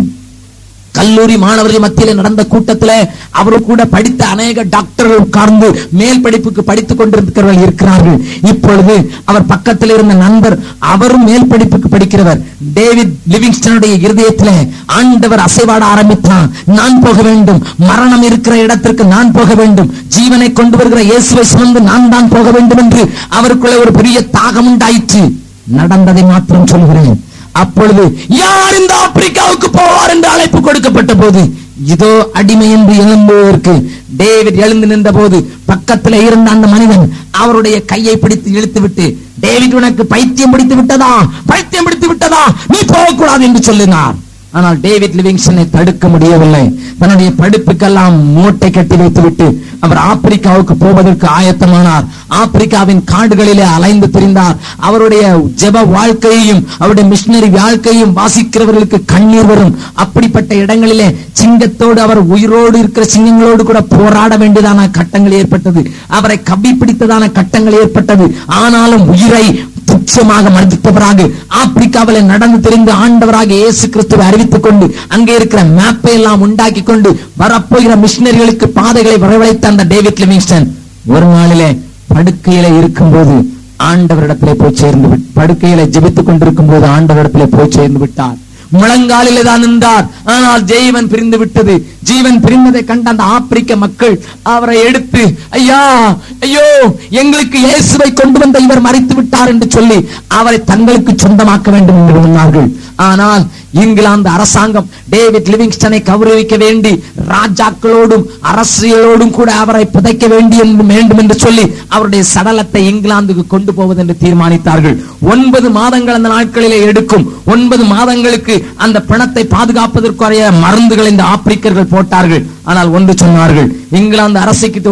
கல்லூரி மாணவர்கள் மத்தியில் நடந்த கூட்டத்தில் அவரு கூட படித்த அநேக டாக்டர்கள் உட்கார்ந்து மேல் படிப்புக்கு படித்துக் கொண்டிருக்கிறவர்கள் இருக்கிறார்கள். இப்பொழுது அவர் பக்கத்தில் இருந்த நண்பர், அவரும் மேல் படிப்புக்கு படிக்கிறவர். டேவிட் லிவிங்ஸ்டனுடைய இருதயத்திலே ஆண்டவர் அசைவாட ஆரம்பித்தான். நான் போக வேண்டும், மரணம் இருக்கிற இடத்திற்கு நான் போக வேண்டும், ஜீவனை கொண்டு வருகிற இயேசுவை சுமந்து நான் தான் போக வேண்டும் என்று அவருக்குள்ள ஒரு பெரிய தாகம் உண்டாயிற்று. நடந்ததை மாத்திரம் சொல்கிறேன். அப்பொழுது யார் இந்த ஆப்பிரிக்காவுக்கு போவார் என்று அழைப்பு கொடுக்கப்பட்ட போது, இதோ அடிமை என்று எழும்புவதற்கு டேவிட் எழுந்து நின்ற போது பக்கத்தில் இருந்த அந்த மனிதன் அவருடைய கையை பிடித்து இழுத்து விட்டு, டேவிட் உனக்கு பைத்தியம் பிடித்து விட்டதா, பைத்தியம் பிடித்து விட்டதா, நீ போகக்கூடாது என்று சொல்லினார். ஆனால் டேவிட் லிவிங்ஸ்டனை தடுக்க முடியவில்லை. தன்னுடைய படிப்புக்கெல்லாம் மூட்டை கட்டி வைத்துவிட்டு அவர் ஆப்பிரிக்காவுக்கு போவதற்கு ஆயத்தமானார். ஆப்பிரிக்காவின் காடுகளிலே அலைந்து திரிந்தார். அவருடைய ஜெப வாழ்க்கையையும் அவருடைய மிஷனரி வாழ்க்கையையும் வாசிக்கிறவர்களுக்கு கண்ணீர் வரும். அப்படிப்பட்ட இடங்களிலே சிங்கத்தோடு, அவர் உயிரோடு இருக்கிற சிங்கங்களோடு கூட போராட வேண்டியதான கட்டங்கள் ஏற்பட்டது. அவரை கப்பி பிடித்ததான கட்டங்கள் ஏற்பட்டது. ஆனாலும் உயிரை துச்சமாக மதித்தவராக ஆப்பிரிக்காவிலே நடந்து தெரிந்து ஆண்டவராக இயேசு கிறிஸ்துவை அறிவித்துக் கொண்டு அங்கே இருக்கிற மேப்பை எல்லாம் உண்டாக்கி கொண்டு வரப்போகிற மிஷனரிகளுக்கு பாதைகளை வரவழைத்த அந்த டேவிட் லிவிங்ஸ்டன் ஒரு நாளிலே படுக்கையில இருக்கும்போது ஆண்டவரிடத்திலே போய் சேர்ந்து, படுக்கையில ஜெபித்துக் கொண்டிருக்கும் போது ஆண்டவரிடத்திலே போய் சேர்ந்து விட்டார். முழங்காலிலே தான் நின்றார். ஆனால் ஜீவன் பிரிந்து விட்டது. ஜீவன் பிரிந்ததை கண்ட அந்த ஆப்பிரிக்க மக்கள் அவரை எடுத்து, ஐயா, ஐயோ, எங்களுக்கு இயேசுவை கொண்டு வந்த இவர் மரித்து விட்டார் என்று சொல்லி அவரை தங்களுக்கு சொந்தமாக்க வேண்டும் என்று சொன்னார்கள். ஆனால் இங்கிலாந்து அரசாங்கம் டேவிட் லிவிங்ஸ்டனை கௌரவிக்க வேண்டி ராஜாக்களோடும் அரசியலோடும் கூட அவரை புதைக்க வேண்டும் என்று சொல்லி அவருடைய சடலத்தை இங்கிலாந்துக்கு கொண்டு போவது என்று தீர்மானித்தார்கள். 9 மாதங்கள் அந்த நாட்களிலே எடுக்கும். 9 மாதங்களுக்கு அந்த பிணத்தை பாதுகாப்பதற்குரிய மருந்துகள் இந்த ஆப்பிரிக்கர்கள் போட்டார்கள். ஆனால் ஒன்று சொன்னார்கள், இங்கிலாந்து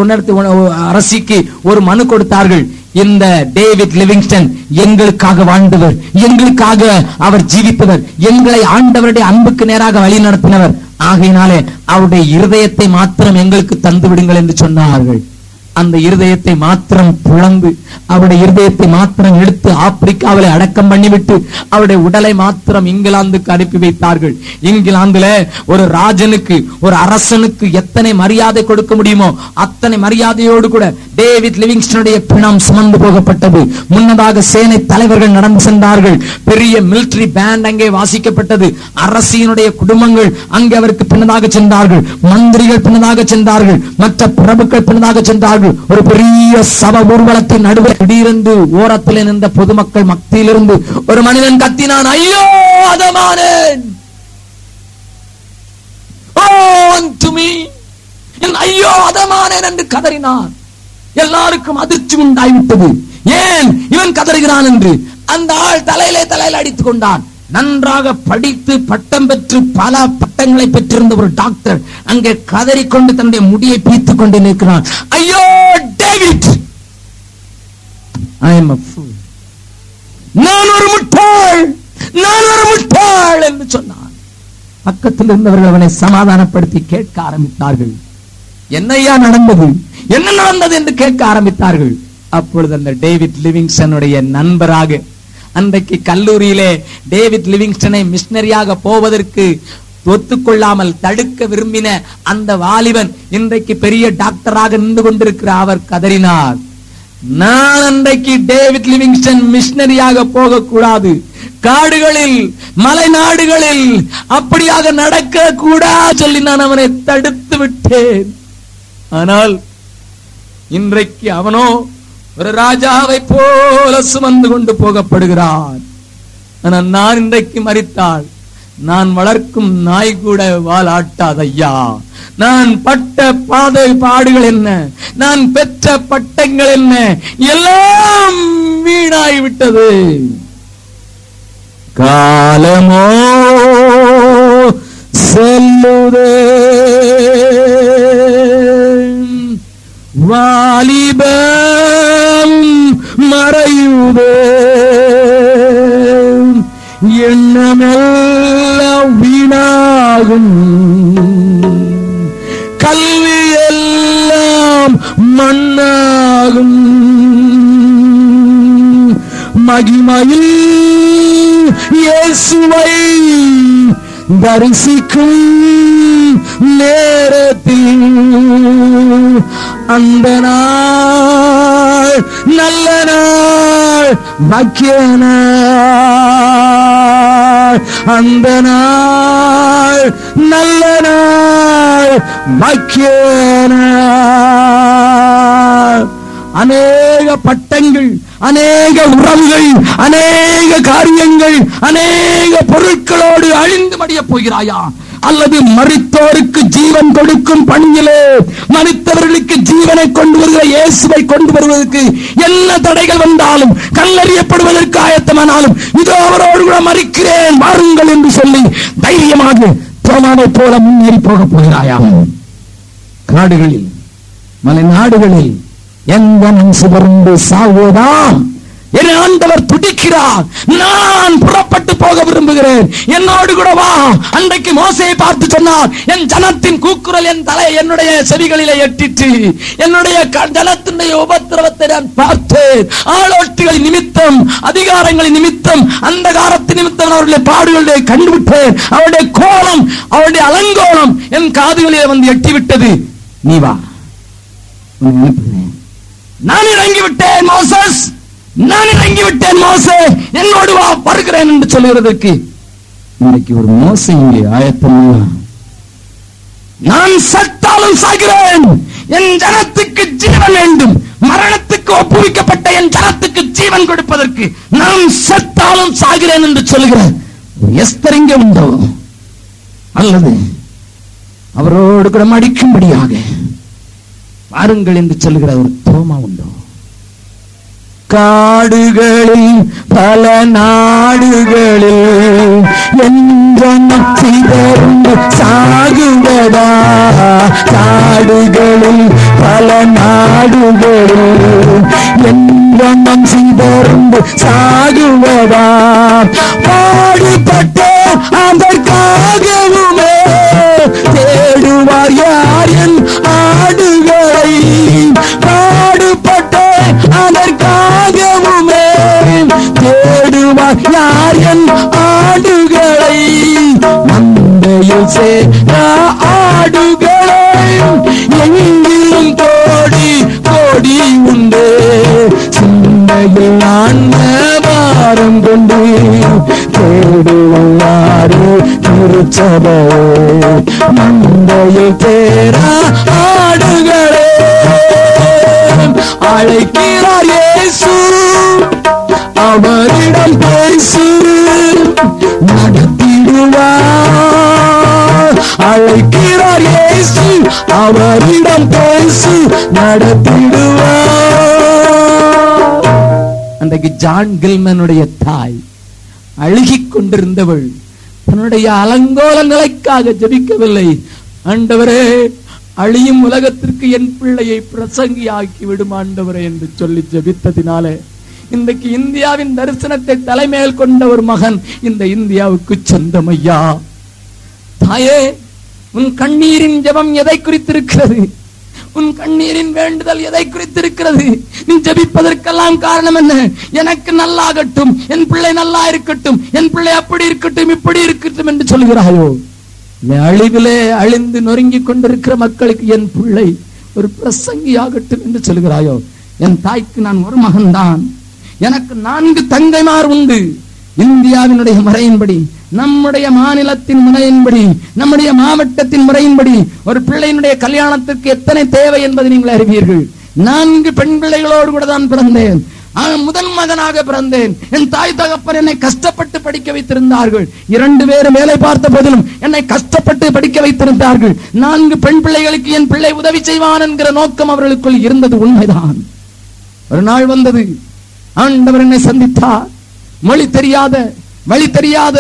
அரசிக்கு ஒரு மனு கொடுத்தார்கள். இந்த டேவிட் லிவிங்ஸ்டன் எங்களுக்காக வாழ்ந்தவர், எங்களுக்காக அவர் ஜீவித்தவர், எங்களை ஆண்டவருடைய அன்புக்கு நேராக வழி நடத்தினவர். ஆகையினாலே அவருடைய இருதயத்தை மாத்திரம் எங்களுக்கு தந்து விடுங்கள் என்று சொன்னார்கள். அந்த இருதயத்தை மாத்திரம் புலந்து அவருடைய இருதயத்தை மாத்திரம் எடுத்து ஆப்பிரிக்காவிலே அடக்கம் பண்ணிவிட்டு அவருடைய உடலை மாத்திரம் இங்கிலாந்துக்கு அனுப்பி வைத்தார்கள். இங்கிலாந்துல ஒரு ராஜனுக்கு, ஒரு அரசனுக்கு எத்தனை மரியாதை கொடுக்க முடியுமோ அத்தனை மரியாதையோடு கூட டேவிட் லிவிங்ஸ்டனுடைய பிணம் சுமந்து போகப்பட்டது. முன்னதாக சேனை தலைவர்கள் நடந்து சென்றார்கள். பெரிய மிலிட்டரி பேண்ட் அங்கே வாசிக்கப்பட்டது. அரசியனுடைய குடும்பங்கள் அங்கே அவருக்கு பின்னதாக சென்றார்கள். மந்திரிகள் பின்னதாக சென்றார்கள். மற்ற பிரபுக்கள் பின்னதாக சென்றார்கள். ஒரு பெரிய சப ஊர்வலத்தின் நடுவே திடீரென்று ஓரத்தில் நின்ற பொதுமக்கள் மத்தியிலிருந்து ஒரு மனிதன் கத்தினான், ஐயோ அதமானேன், ஐயோ அதமானேன் என்று கதறினான். எல்லாருக்கும் அதிர்ச்சி உண்டாய்விட்டது. ஏன் இவன் கதறுகிறான் என்று. அந்த ஆள் தலையில அடித்துக் கொண்டான். நன்றாக படித்து பட்டம் பெற்று பல பட்டங்களை பெற்றிருந்த ஒரு டாக்டர் அங்கே கதறிக்கொண்டு தன்னுடைய முடியை பீத்துக் கொண்டு நிற்கிறான். ஐயோ David, I am a fool, நான் ஒரு முட்டாள் என்று சொன்னான். பக்கத்தில் இருந்தவர்கள் அவனை சமாதானப்படுத்தி கேட்க ஆரம்பித்தார்கள். என்னையா நடந்தது, என்ன நடந்தது என்று கேட்க ஆரம்பித்தார்கள். அப்பொழுது அந்த டேவிட் லிவிங்ஸ்டனுடைய நண்பராக அன்றைக்கு கல்லூரியிலே டேவிட் லிவிங்ஸ்டனை மிஷனரியாக போவதற்கு ஒத்துக்கொள்ளாமல் தடுக்க விரும்பின அந்த வாலிபன் இன்றைக்கு பெரிய டாக்டராக நின்று கொண்டிருக்கிற அவர் கதறினார், நான் அன்றைக்கு டேவிட் லிவிங்ஸ்டன் மிஷனரியாக போக கூடாது, காடுகளில் மலை நாடுகளில் அப்படியாக நடக்க கூடாது சொல்லி நான் அவனை தடுத்து விட்டேன். ஆனால் இன்றைக்கு அவனோ ஒரு ராஜாவை போல சுமந்து கொண்டு போகப்படுகிறான். ஆனால் நான் இன்றைக்கு மரித்தாள், நான் வளர்க்கும் நாய் கூட வாலாட்டாதையா. நான் பட்ட பாடுகள் என்ன, நான் பெற்ற பட்டங்கள் என்ன, எல்லாம் வீணாய்விட்டது. காலமோ செல்லுதே. வாலிபம் மறையுதே, எண்ணமெல்லாம் வீணாகும், கல்வி எல்லாம் மண்ணாகும். மகிமையில் இயேசுவை தரிசிக்கும் நேரத்தில் அந்த நாள் நல்ல நாள், பாக்கிய நாள். அந்த நாள் நல்ல நாள், பாக்கிய நாள். அநேக பட்டங்கள், அநேக உறவுகள், அநேக காரியங்கள், அநேக பொருட்களோடு அழிந்து மடிய போகிறாயா? அல்லது மரித்தோருக்கு ஜீவன் கொடுக்கும் பணியிலே மரித்தவர்களுக்கு ஜீவனை கொண்டு வருகிற இயேசுவை கொண்டு வருவதற்கு என்ன தடைகள் வந்தாலும், கல்லறியப்படுவதற்கு ஆயத்தமானாலும், இதோ அவரோடு கூட மரிக்கிறேன் வாருங்கள் என்று சொல்லி தைரியமாக தோமாவை போல முன்னேறி போக போகிறாயா? காடுகளில், மலை நாடுகளில் எந்த மனசுபருந்து சாவோதான் என் ஆண்டவர் துடிக்கிறார். நான் புறப்பட்டு போக விரும்புகிறேன், என்னோடு கூட வா. அன்றைக்கு மோசேயை பார்த்து சொன்னார், என் ஜனத்தின் கூக்குரல் என் தலை என்னுடைய செவிகளிலே எட்டிற்று, என்னுடைய ஜனத்தினுடைய உபத்திரவத்தை நான் பார்த்தேன். ஆளோட்டிகளின் நிமித்தம், அதிகாரங்களின் நிமித்தம், அந்த காரத்தின் நிமித்தம் அவருடைய பாடுகளை கண்டுவிட்டேன். அவருடைய கோலம், அவருடைய அலங்கோலம் என் காதுகளிலே வந்து எட்டிவிட்டது. நீ வா, நான் இறங்கிவிட்டேன் மோசஸ், நான் இறங்கிவிட்டேன் மோசே, என்னோடு வா, வருகிறேன் என்று சொல்லுகிறதற்கு இன்றைக்கு ஒரு மோசே இங்கே ஆயத்தம். நான் சத்தாலும் சாகிறேன், என் ஜனத்துக்கு ஜீவன் வேண்டும். மரணத்துக்கு ஒப்புவிக்கப்பட்ட என் ஜனத்துக்கு ஜீவன் கொடுப்பதற்கு நான் சத்தாலும் சாகிறேன் என்று சொல்லுகிறேன். எஸ்தர் இங்கே உண்டோ? அல்லது அவரோடு கூட மடிக்கும்படியாக வாருங்கள் என்று சொல்லுகிற ஒரு தோமா உண்டோ? காடுகளில் பல நாடுகளில் என்றென்னும் சிதறுண்டு சாகுவதா? காடுகளில் பல நாடுகளில் என்றென்னும் சிதறுண்டு சாகுவதா? பாடுபட்ட அதற்காகவுமே தேடுவார் யார் என் ஆடுகளை? பாடுபட்ட அதற்காகவுமே தேடுவார் யார் என் ஆடுகளை? மந்தையில் சேர ஆடுகளை எங்கிலும் கோடி கோடி உண்டு. சிந்தையில் ஆன்மபாரம் கொண்டு தேடுவாரு திருச்சபை. மந்தையில் சேர ஆடுகளே அழைக்கிறார் இயேசு, அவரிடம் பேசு, நடத்திடுவார். அழைக்கிறார் இயேசு, அவரிடம் பேசு, நடத்திடுவார். அன்றைக்கு ஜான் கில்மனுடைய தாய் அழுகிக் கொண்டிருந்தவள் தன்னுடைய அலங்கோல நிலைக்காக ஜெபிக்கவில்லை. ஆண்டவரே, அழியும் உலகத்திற்கு என் பிள்ளையை பிரசங்கியாக்கி விடும் ஆண்டவரே என்று சொல்லி ஜெபித்ததினாலே இன்றைக்கு இந்தியாவின் தரிசனத்தை தலைமையில் கொண்ட ஒரு மகன் இந்த இந்தியாவுக்கு சொந்தம். ஐயா தாயே, உன் கண்ணீரின் ஜெபம் எதை குறித்திருக்கிறது? உன் கண்ணீரின் வேண்டுதல் எதை குறித்திருக்கிறது? நீ ஜெபிப்பதற்கெல்லாம் காரணம் என்ன? எனக்கு நல்லாகட்டும், என் பிள்ளை நல்லா இருக்கட்டும், என் பிள்ளை அப்படி இருக்கட்டும், இப்படி இருக்கட்டும் என்று சொல்கிறாயோ? அழிவிலே அழிந்து நொறுங்கிக் கொண்டிருக்கிற மக்களுக்கு என் பிள்ளை ஒரு பிரசங்கி ஆகட்டும் என்று சொல்கிறாயோ? என் தாய்க்கு நான் ஒரு மகன்தான், எனக்கு 4 தங்கைமார் உண்டு. இந்தியாவினுடைய முறையின்படி, நம்முடைய மாநிலத்தின் முறையின்படி, நம்முடைய மாவட்டத்தின் முறையின்படி ஒரு பிள்ளையினுடைய கல்யாணத்திற்கு எத்தனை தேவை என்பதை நீங்கள் அறிவீர்கள். 4 பெண் பிள்ளைகளோடு கூட தான் பிறந்தேன். முதல் மகனாக பிறந்தேன். என் தாய் தகப்பன் என்னை கஷ்டப்பட்டு படிக்க வைத்திருந்தார்கள். 2 பேரும் வேலை பார்த்த போதிலும் என்னை கஷ்டப்பட்டு படிக்க வைத்திருந்தார்கள். 4 பெண் பிள்ளைகளுக்கு என் பிள்ளை உதவி செய்வான் என்கிற நோக்கம் அவர்களுக்குள் இருந்தது. உண்மைதான். ஒரு நாள் வந்தது, ஆண்டவர் என்னை சந்தித்தார். மொழி தெரியாத, வழி தெரியாத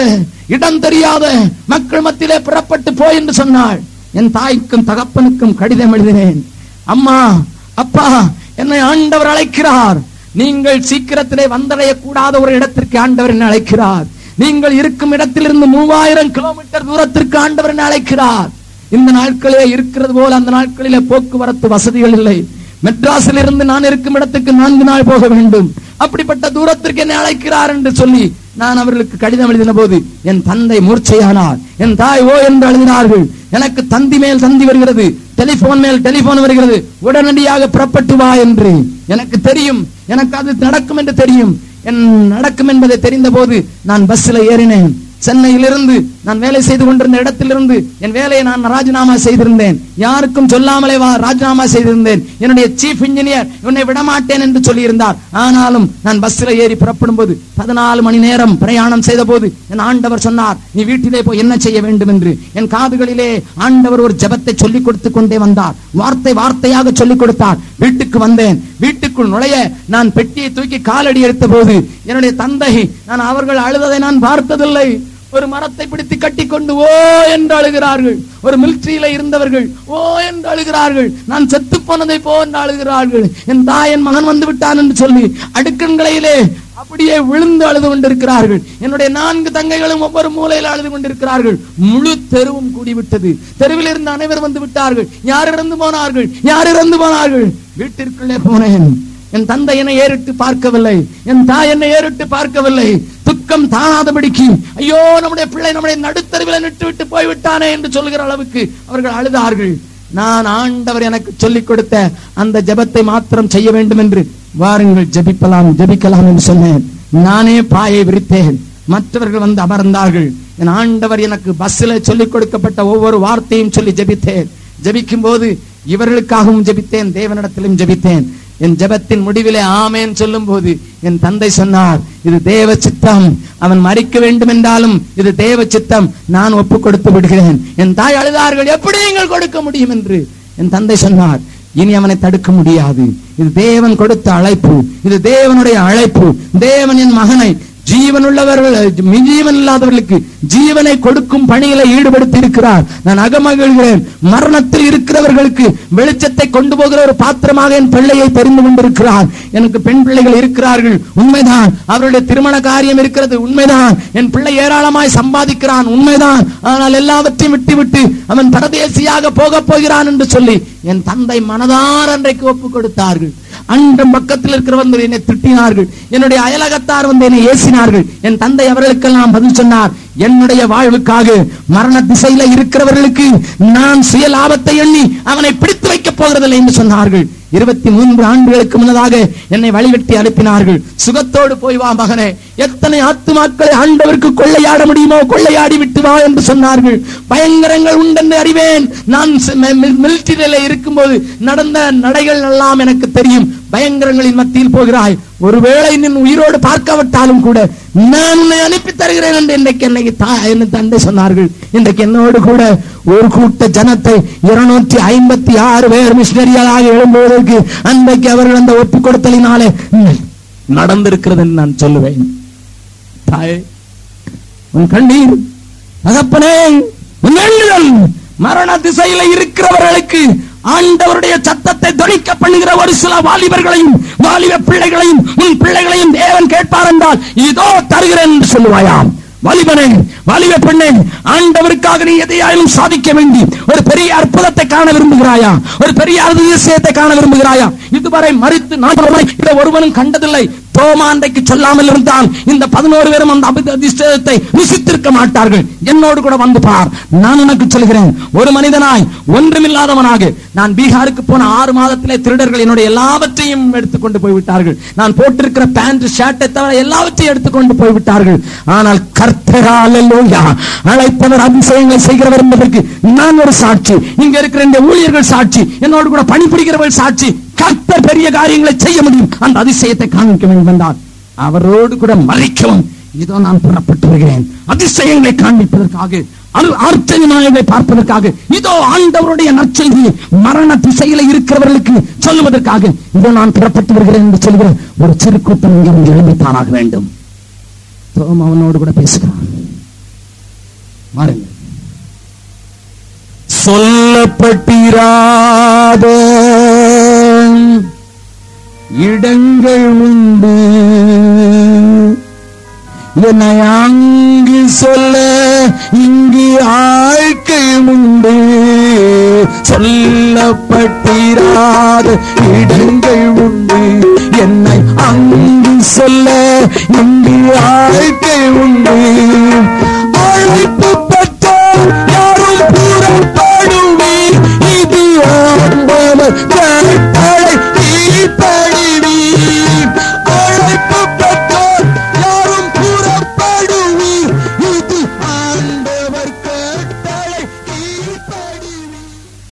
இடம் தெரியாத மக்கள் மத்தியிலே புறப்பட்டு போய் என்று சொன்னாள். என் தாய்க்கும் தகப்பனுக்கும் கடிதம் எழுதினேன். அம்மா, அப்பா, என்னை ஆண்டவர் அழைக்கிறார். நீங்கள் சீக்கிரத்திலே வந்தடைய கூடாத ஒரு இடத்திற்கு ஆண்டவர் என்னை அழைக்கிறார். நீங்கள் இருக்கும் இடத்திலிருந்து 3000 கிலோமீட்டர் தூரத்திற்கு ஆண்டவர் என்னை அழைக்கிறார். இந்த நாட்களிலே இருக்கிறது போல அந்த நாட்களிலே போக்குவரத்து வசதிகள் இல்லை. மெட்ராஸில் இருந்து நான் இருக்கும் இடத்துக்கு 4 நாள் போக வேண்டும். அப்படிப்பட்ட தூரத்திற்கு என்னை அழைக்கிறார் என்று சொல்லி நான் அவர்களுக்கு கடிதம் எழுதின போது என் தந்தை மூர்ச்சையானார். என் தாய் ஓ என்று எழுதினார்கள். எனக்கு தந்தி மேல் தந்தி வருகிறது, டெலிபோன் மேல் டெலிபோன் வருகிறது, உடனடியாக புறப்பட்டு வா என்று. எனக்கு தெரியும், எனக்கு அது நடக்கும் என்று தெரியும். நடக்கும் என்பதை தெரிந்த போது நான் பஸ்ல ஏறினேன். சென்னையிலிருந்து நான் வேலை செய்து கொண்டிருந்த இடத்திலிருந்து என் வேலையை நான் ராஜினாமா செய்திருந்தேன். யாருக்கும் சொல்லாமலே ராஜினாமா செய்திருந்தேன். என்னுடைய சீஃப் இன்ஜினியர் உன்னை விடமாட்டேன் என்று சொல்லியிருந்தார். ஆனாலும் நான் பஸ்ல ஏறி புறப்படும் போது 14 மணி நேரம் பிரயாணம் செய்த போது என் ஆண்டவர் சொன்னார், நீ வீட்டிலே போய் என்ன செய்ய வேண்டும் என்று. என் காதுகளிலே ஆண்டவர் ஒரு ஜெபத்தை சொல்லிக் கொடுத்து கொண்டே வந்தார். வார்த்தை வார்த்தையாக சொல்லிக் கொடுத்தார். வீட்டுக்கு வந்தேன். வீட்டுக்குள் நுழைய நான் பெட்டியை தூக்கி காலடி எடுத்த போது என்னுடைய தந்தை, நான் அவர்கள் அழுததை நான் பார்த்ததில்லை, ஒரு மரத்தை பிடித்து கட்டிக்கொண்டு ஓ என்று அழுகிறார்கள். ஒரு மிலிட்டரியில இருந்தவர்கள் ஓ என்று அழுகிறார்கள். நான் செத்து போனதை போ என்று அழுகிறார்கள். என் தாய், என் மகன் வந்து விட்டான் என்று சொல்லி அடுக்கண்களிலே அப்படியே விழுந்து அழுது கொண்டிருக்கிறார்கள். என்னுடைய 4 தங்கைகளும் ஒவ்வொரு மூலையில் அழுது கொண்டிருக்கிறார்கள். முழு தெருவும் கூடிவிட்டது. தெருவில் இருந்து அனைவரும் வந்து விட்டார்கள். யார் இறந்து போனார்கள், யார் இறந்து போனார்கள். வீட்டிற்குள்ளே போனேன். என் தந்தை என்னை ஏறிட்டு பார்க்கவில்லை, என் தாய் என்னை ஏறிட்டு பார்க்கவில்லை. துக்கம் தானாதபடிக்கு ஐயோ நம்முடைய பிள்ளை நம்முடைய நடுத்தருவில் நிட்டு விட்டு போய்விட்டானே என்று சொல்லுகிற அளவுக்கு அவர்கள் அழுதார்கள். நான் ஆண்டவர் எனக்கு சொல்லிக் கொடுத்த அந்த ஜெபத்தை மாத்திரம் செய்ய வேண்டும் என்று, வாருங்கள் ஜெபிக்கலாம் ஜெபிக்கலாம் என்று சொன்னேன். நானே பாயை விரித்தேன். மற்றவர்கள் வந்து அமர்ந்தார்கள். என் ஆண்டவர் எனக்கு பஸ்ஸில் சொல்லிக் கொடுக்கப்பட்ட ஒவ்வொரு வார்த்தையும் சொல்லி ஜெபித்தேன். ஜெபிக்கும் போது இவர்களுக்காகவும் ஜெபித்தேன், தேவனிடத்திலும் ஜெபித்தேன். என் ஜெபத்தின் முடிவிலே ஆமேன் சொல்லும் போது என் தந்தை சொன்னார், இது தேவ சித்தம். அவன் மரிக்க வேண்டும் என்றாலும் இது தேவ சித்தம், நான் ஒப்பு கொடுத்து விடுகிறேன். என் தாய் அழுதார்கள், எப்படி நீங்கள் கொடுக்க முடியும் என்று. என் தந்தை சொன்னார், இனி அவனை தடுக்க முடியாது. இது தேவன் கொடுத்த அழைப்பு, இது தேவனுடைய அழைப்பு. தேவன் என் மகனை ஜீவனுள்ளவர்கள் ஜீவன் இல்லாதவர்களுக்கு ஜீவனை கொடுக்கும் பணியில ஈடுபடுத்தி இருக்கிறார். நான் அகமகிழ்கிறேன். மரணத்தில் இருக்கிறவர்களுக்கு வெளிச்சத்தை கொண்டு போகிற ஒரு பாத்திரமாக என் பிள்ளையை தெரிந்து கொண்டிருக்கிறார். எனக்கு பெண் பிள்ளைகள் இருக்கிறார்கள், உண்மைதான். அவருடைய திருமண காரியம் இருக்கிறது, உண்மைதான். என் பிள்ளை ஏராளமாய் சம்பாதிக்கிறான், உண்மைதான். ஆனால் எல்லாவற்றையும் விட்டுவிட்டு அவன் பரதேசியாக போக போகிறான் என்று சொல்லி என் தந்தை மனதார் அன்றைக்கு ஒப்பு கொடுத்தார்கள். அன்றும் பக்கத்தில் இருக்கிறவர்கள் என்னை திட்டினார்கள், என்னுடைய அயலகத்தார் வந்து என்னை ஏசினார்கள். என் தந்தை அவர்களுக்கெல்லாம் பதில் சொன்னார், என்னுடைய வாழ்வுக்காக மரண திசையில இருக்கிறவர்களுக்கு நான் சுய லாபத்தை எண்ணி அவனை பிடித்து வைக்கப் போகிறதில்லை என்று சொன்னார்கள். 23 ஆண்டுகளுக்கு முன்னதாக என்னை வழிவெட்டி அனுப்பினார்கள். சுகத்தோடு போய் வா மகனே, எத்தனை ஆத்துமாக்களை ஆண்டவருக்கு கொள்ளையாட முடியுமோ கொள்ளையாடி விட்டு வா என்று சொன்னார்கள். பயங்கரங்கள் உண்டென்று அறிவேன். நான் மிலிட்டரியில இருக்கும்போது நடந்த நடைகள் எல்லாம் எனக்கு தெரியும். பயங்கரங்களின் மத்தியில் போகிறாய், ஒருவேளை நீ உயிரோடு பார்க்காவிட்டாலும் கூட நான் உன்னை அனுப்பி தருகிறேன் என்று இன்றைக்கு தந்தை சொன்னார்கள். இன்றைக்கு என்னோடு கூட ஒரு கூட்ட ஜனத்தை 256 பேர் மிஷனரிகளாக எழும்புவதற்கு அன்றைக்கு அவர்கள் அந்த ஒப்பு கொடுத்தலினாலே நடந்திருக்கிறது என்று நான் சொல்லுவேன். தாயே, உன் கண்ணீர், தகப்பனே உன் எண்ணுதல், மரண திசையில இருக்கிறவர்களுக்கு ஆண்டவருடைய சத்தத்தை தொனிக்க பண்ணுகிற ஒரு சில வாலிபர்களையும் வாலிப பிள்ளைகளையும் உன் பிள்ளைகளையும் தேவன் கேட்பார் என்றால் இதோ தருகிறேன் என்று சொல்லுவாயாம். வாலிபனே, வாலிப பெண்ணே, ஆண்டவருக்காக நீ எதையாலும் சாதிக்க வேண்டி ஒரு பெரிய அற்புதத்தை காண விரும்புகிறாயா? ஒரு பெரிய அதிசயத்தை காண விரும்புகிறாயா? இதுவரை மரித்து நான் ஒருவனும் கண்டதில்லை. தோமா அன்றைக்கு சொல்லாமல் இருந்தால் இந்த 11 பேரும் அந்த அதிசயத்தை ருசித்திருக்க மாட்டார்கள். என்னோடு கூட வந்து பார். நான் உனக்கு சொல்கிறேன், ஒரு மனிதனாய் ஒன்றுமில்லாதவனாக நான் பீகாருக்கு போன 6 மாதத்திலே திருடர்கள் என்னுடைய எல்லாவற்றையும் எடுத்துக்கொண்டு போய்விட்டார்கள். நான் போட்டிருக்கிற பேண்ட் ஷர்ட்டை தவிர எல்லாவற்றையும் எடுத்துக்கொண்டு போய்விட்டார்கள். ஆனால் கர்த்தர் அல்லேலூயா அழைத்தவர் அதிசயங்களை செய்கிறவர் என்பதற்கு நான் ஒரு சாட்சி. இங்க இருக்கிற இந்த ஊழியர்கள் சாட்சி, என்னோடு கூட பணிபுரிகிறவர்கள் சாட்சி. கர்த்தர் பெரிய காரியங்களை செய்ய முடியும். அந்த அதிசயத்தை காண்பிக்க வேண்டும் என்றால் அவரோடு கூட மறைக்கவும் இதோ நான் புறப்பட்டு வருகிறேன். அதிசயங்களை காண்பிப்பதற்காக, ஆச்சரியங்களை பார்ப்பதற்காக, இதோ ஆண்டவருடைய நற்செய்தி மரண திசையில இருக்கிறவர்களுக்கு சொல்லுவதற்காக இதோ நான் புறப்பட்டு வருகிறேன் என்று சொல்கிற ஒரு சிறு கூட்டம் இங்கே எழுந்தித்தானாக வேண்டும். அவனோடு கூட பேசுகிறான். பாருங்க. சொல்லப்பட்டிராத இடங்கள் உண்டு, என்னை அங்கு சொல்ல இங்கு ஆட்கள் உண்டு. சொல்லப்பட்டிராத இடங்கள் உண்டு, என்னை அங்கு சொல்ல இங்கு ஆட்கள் உண்டு. அழைப்பு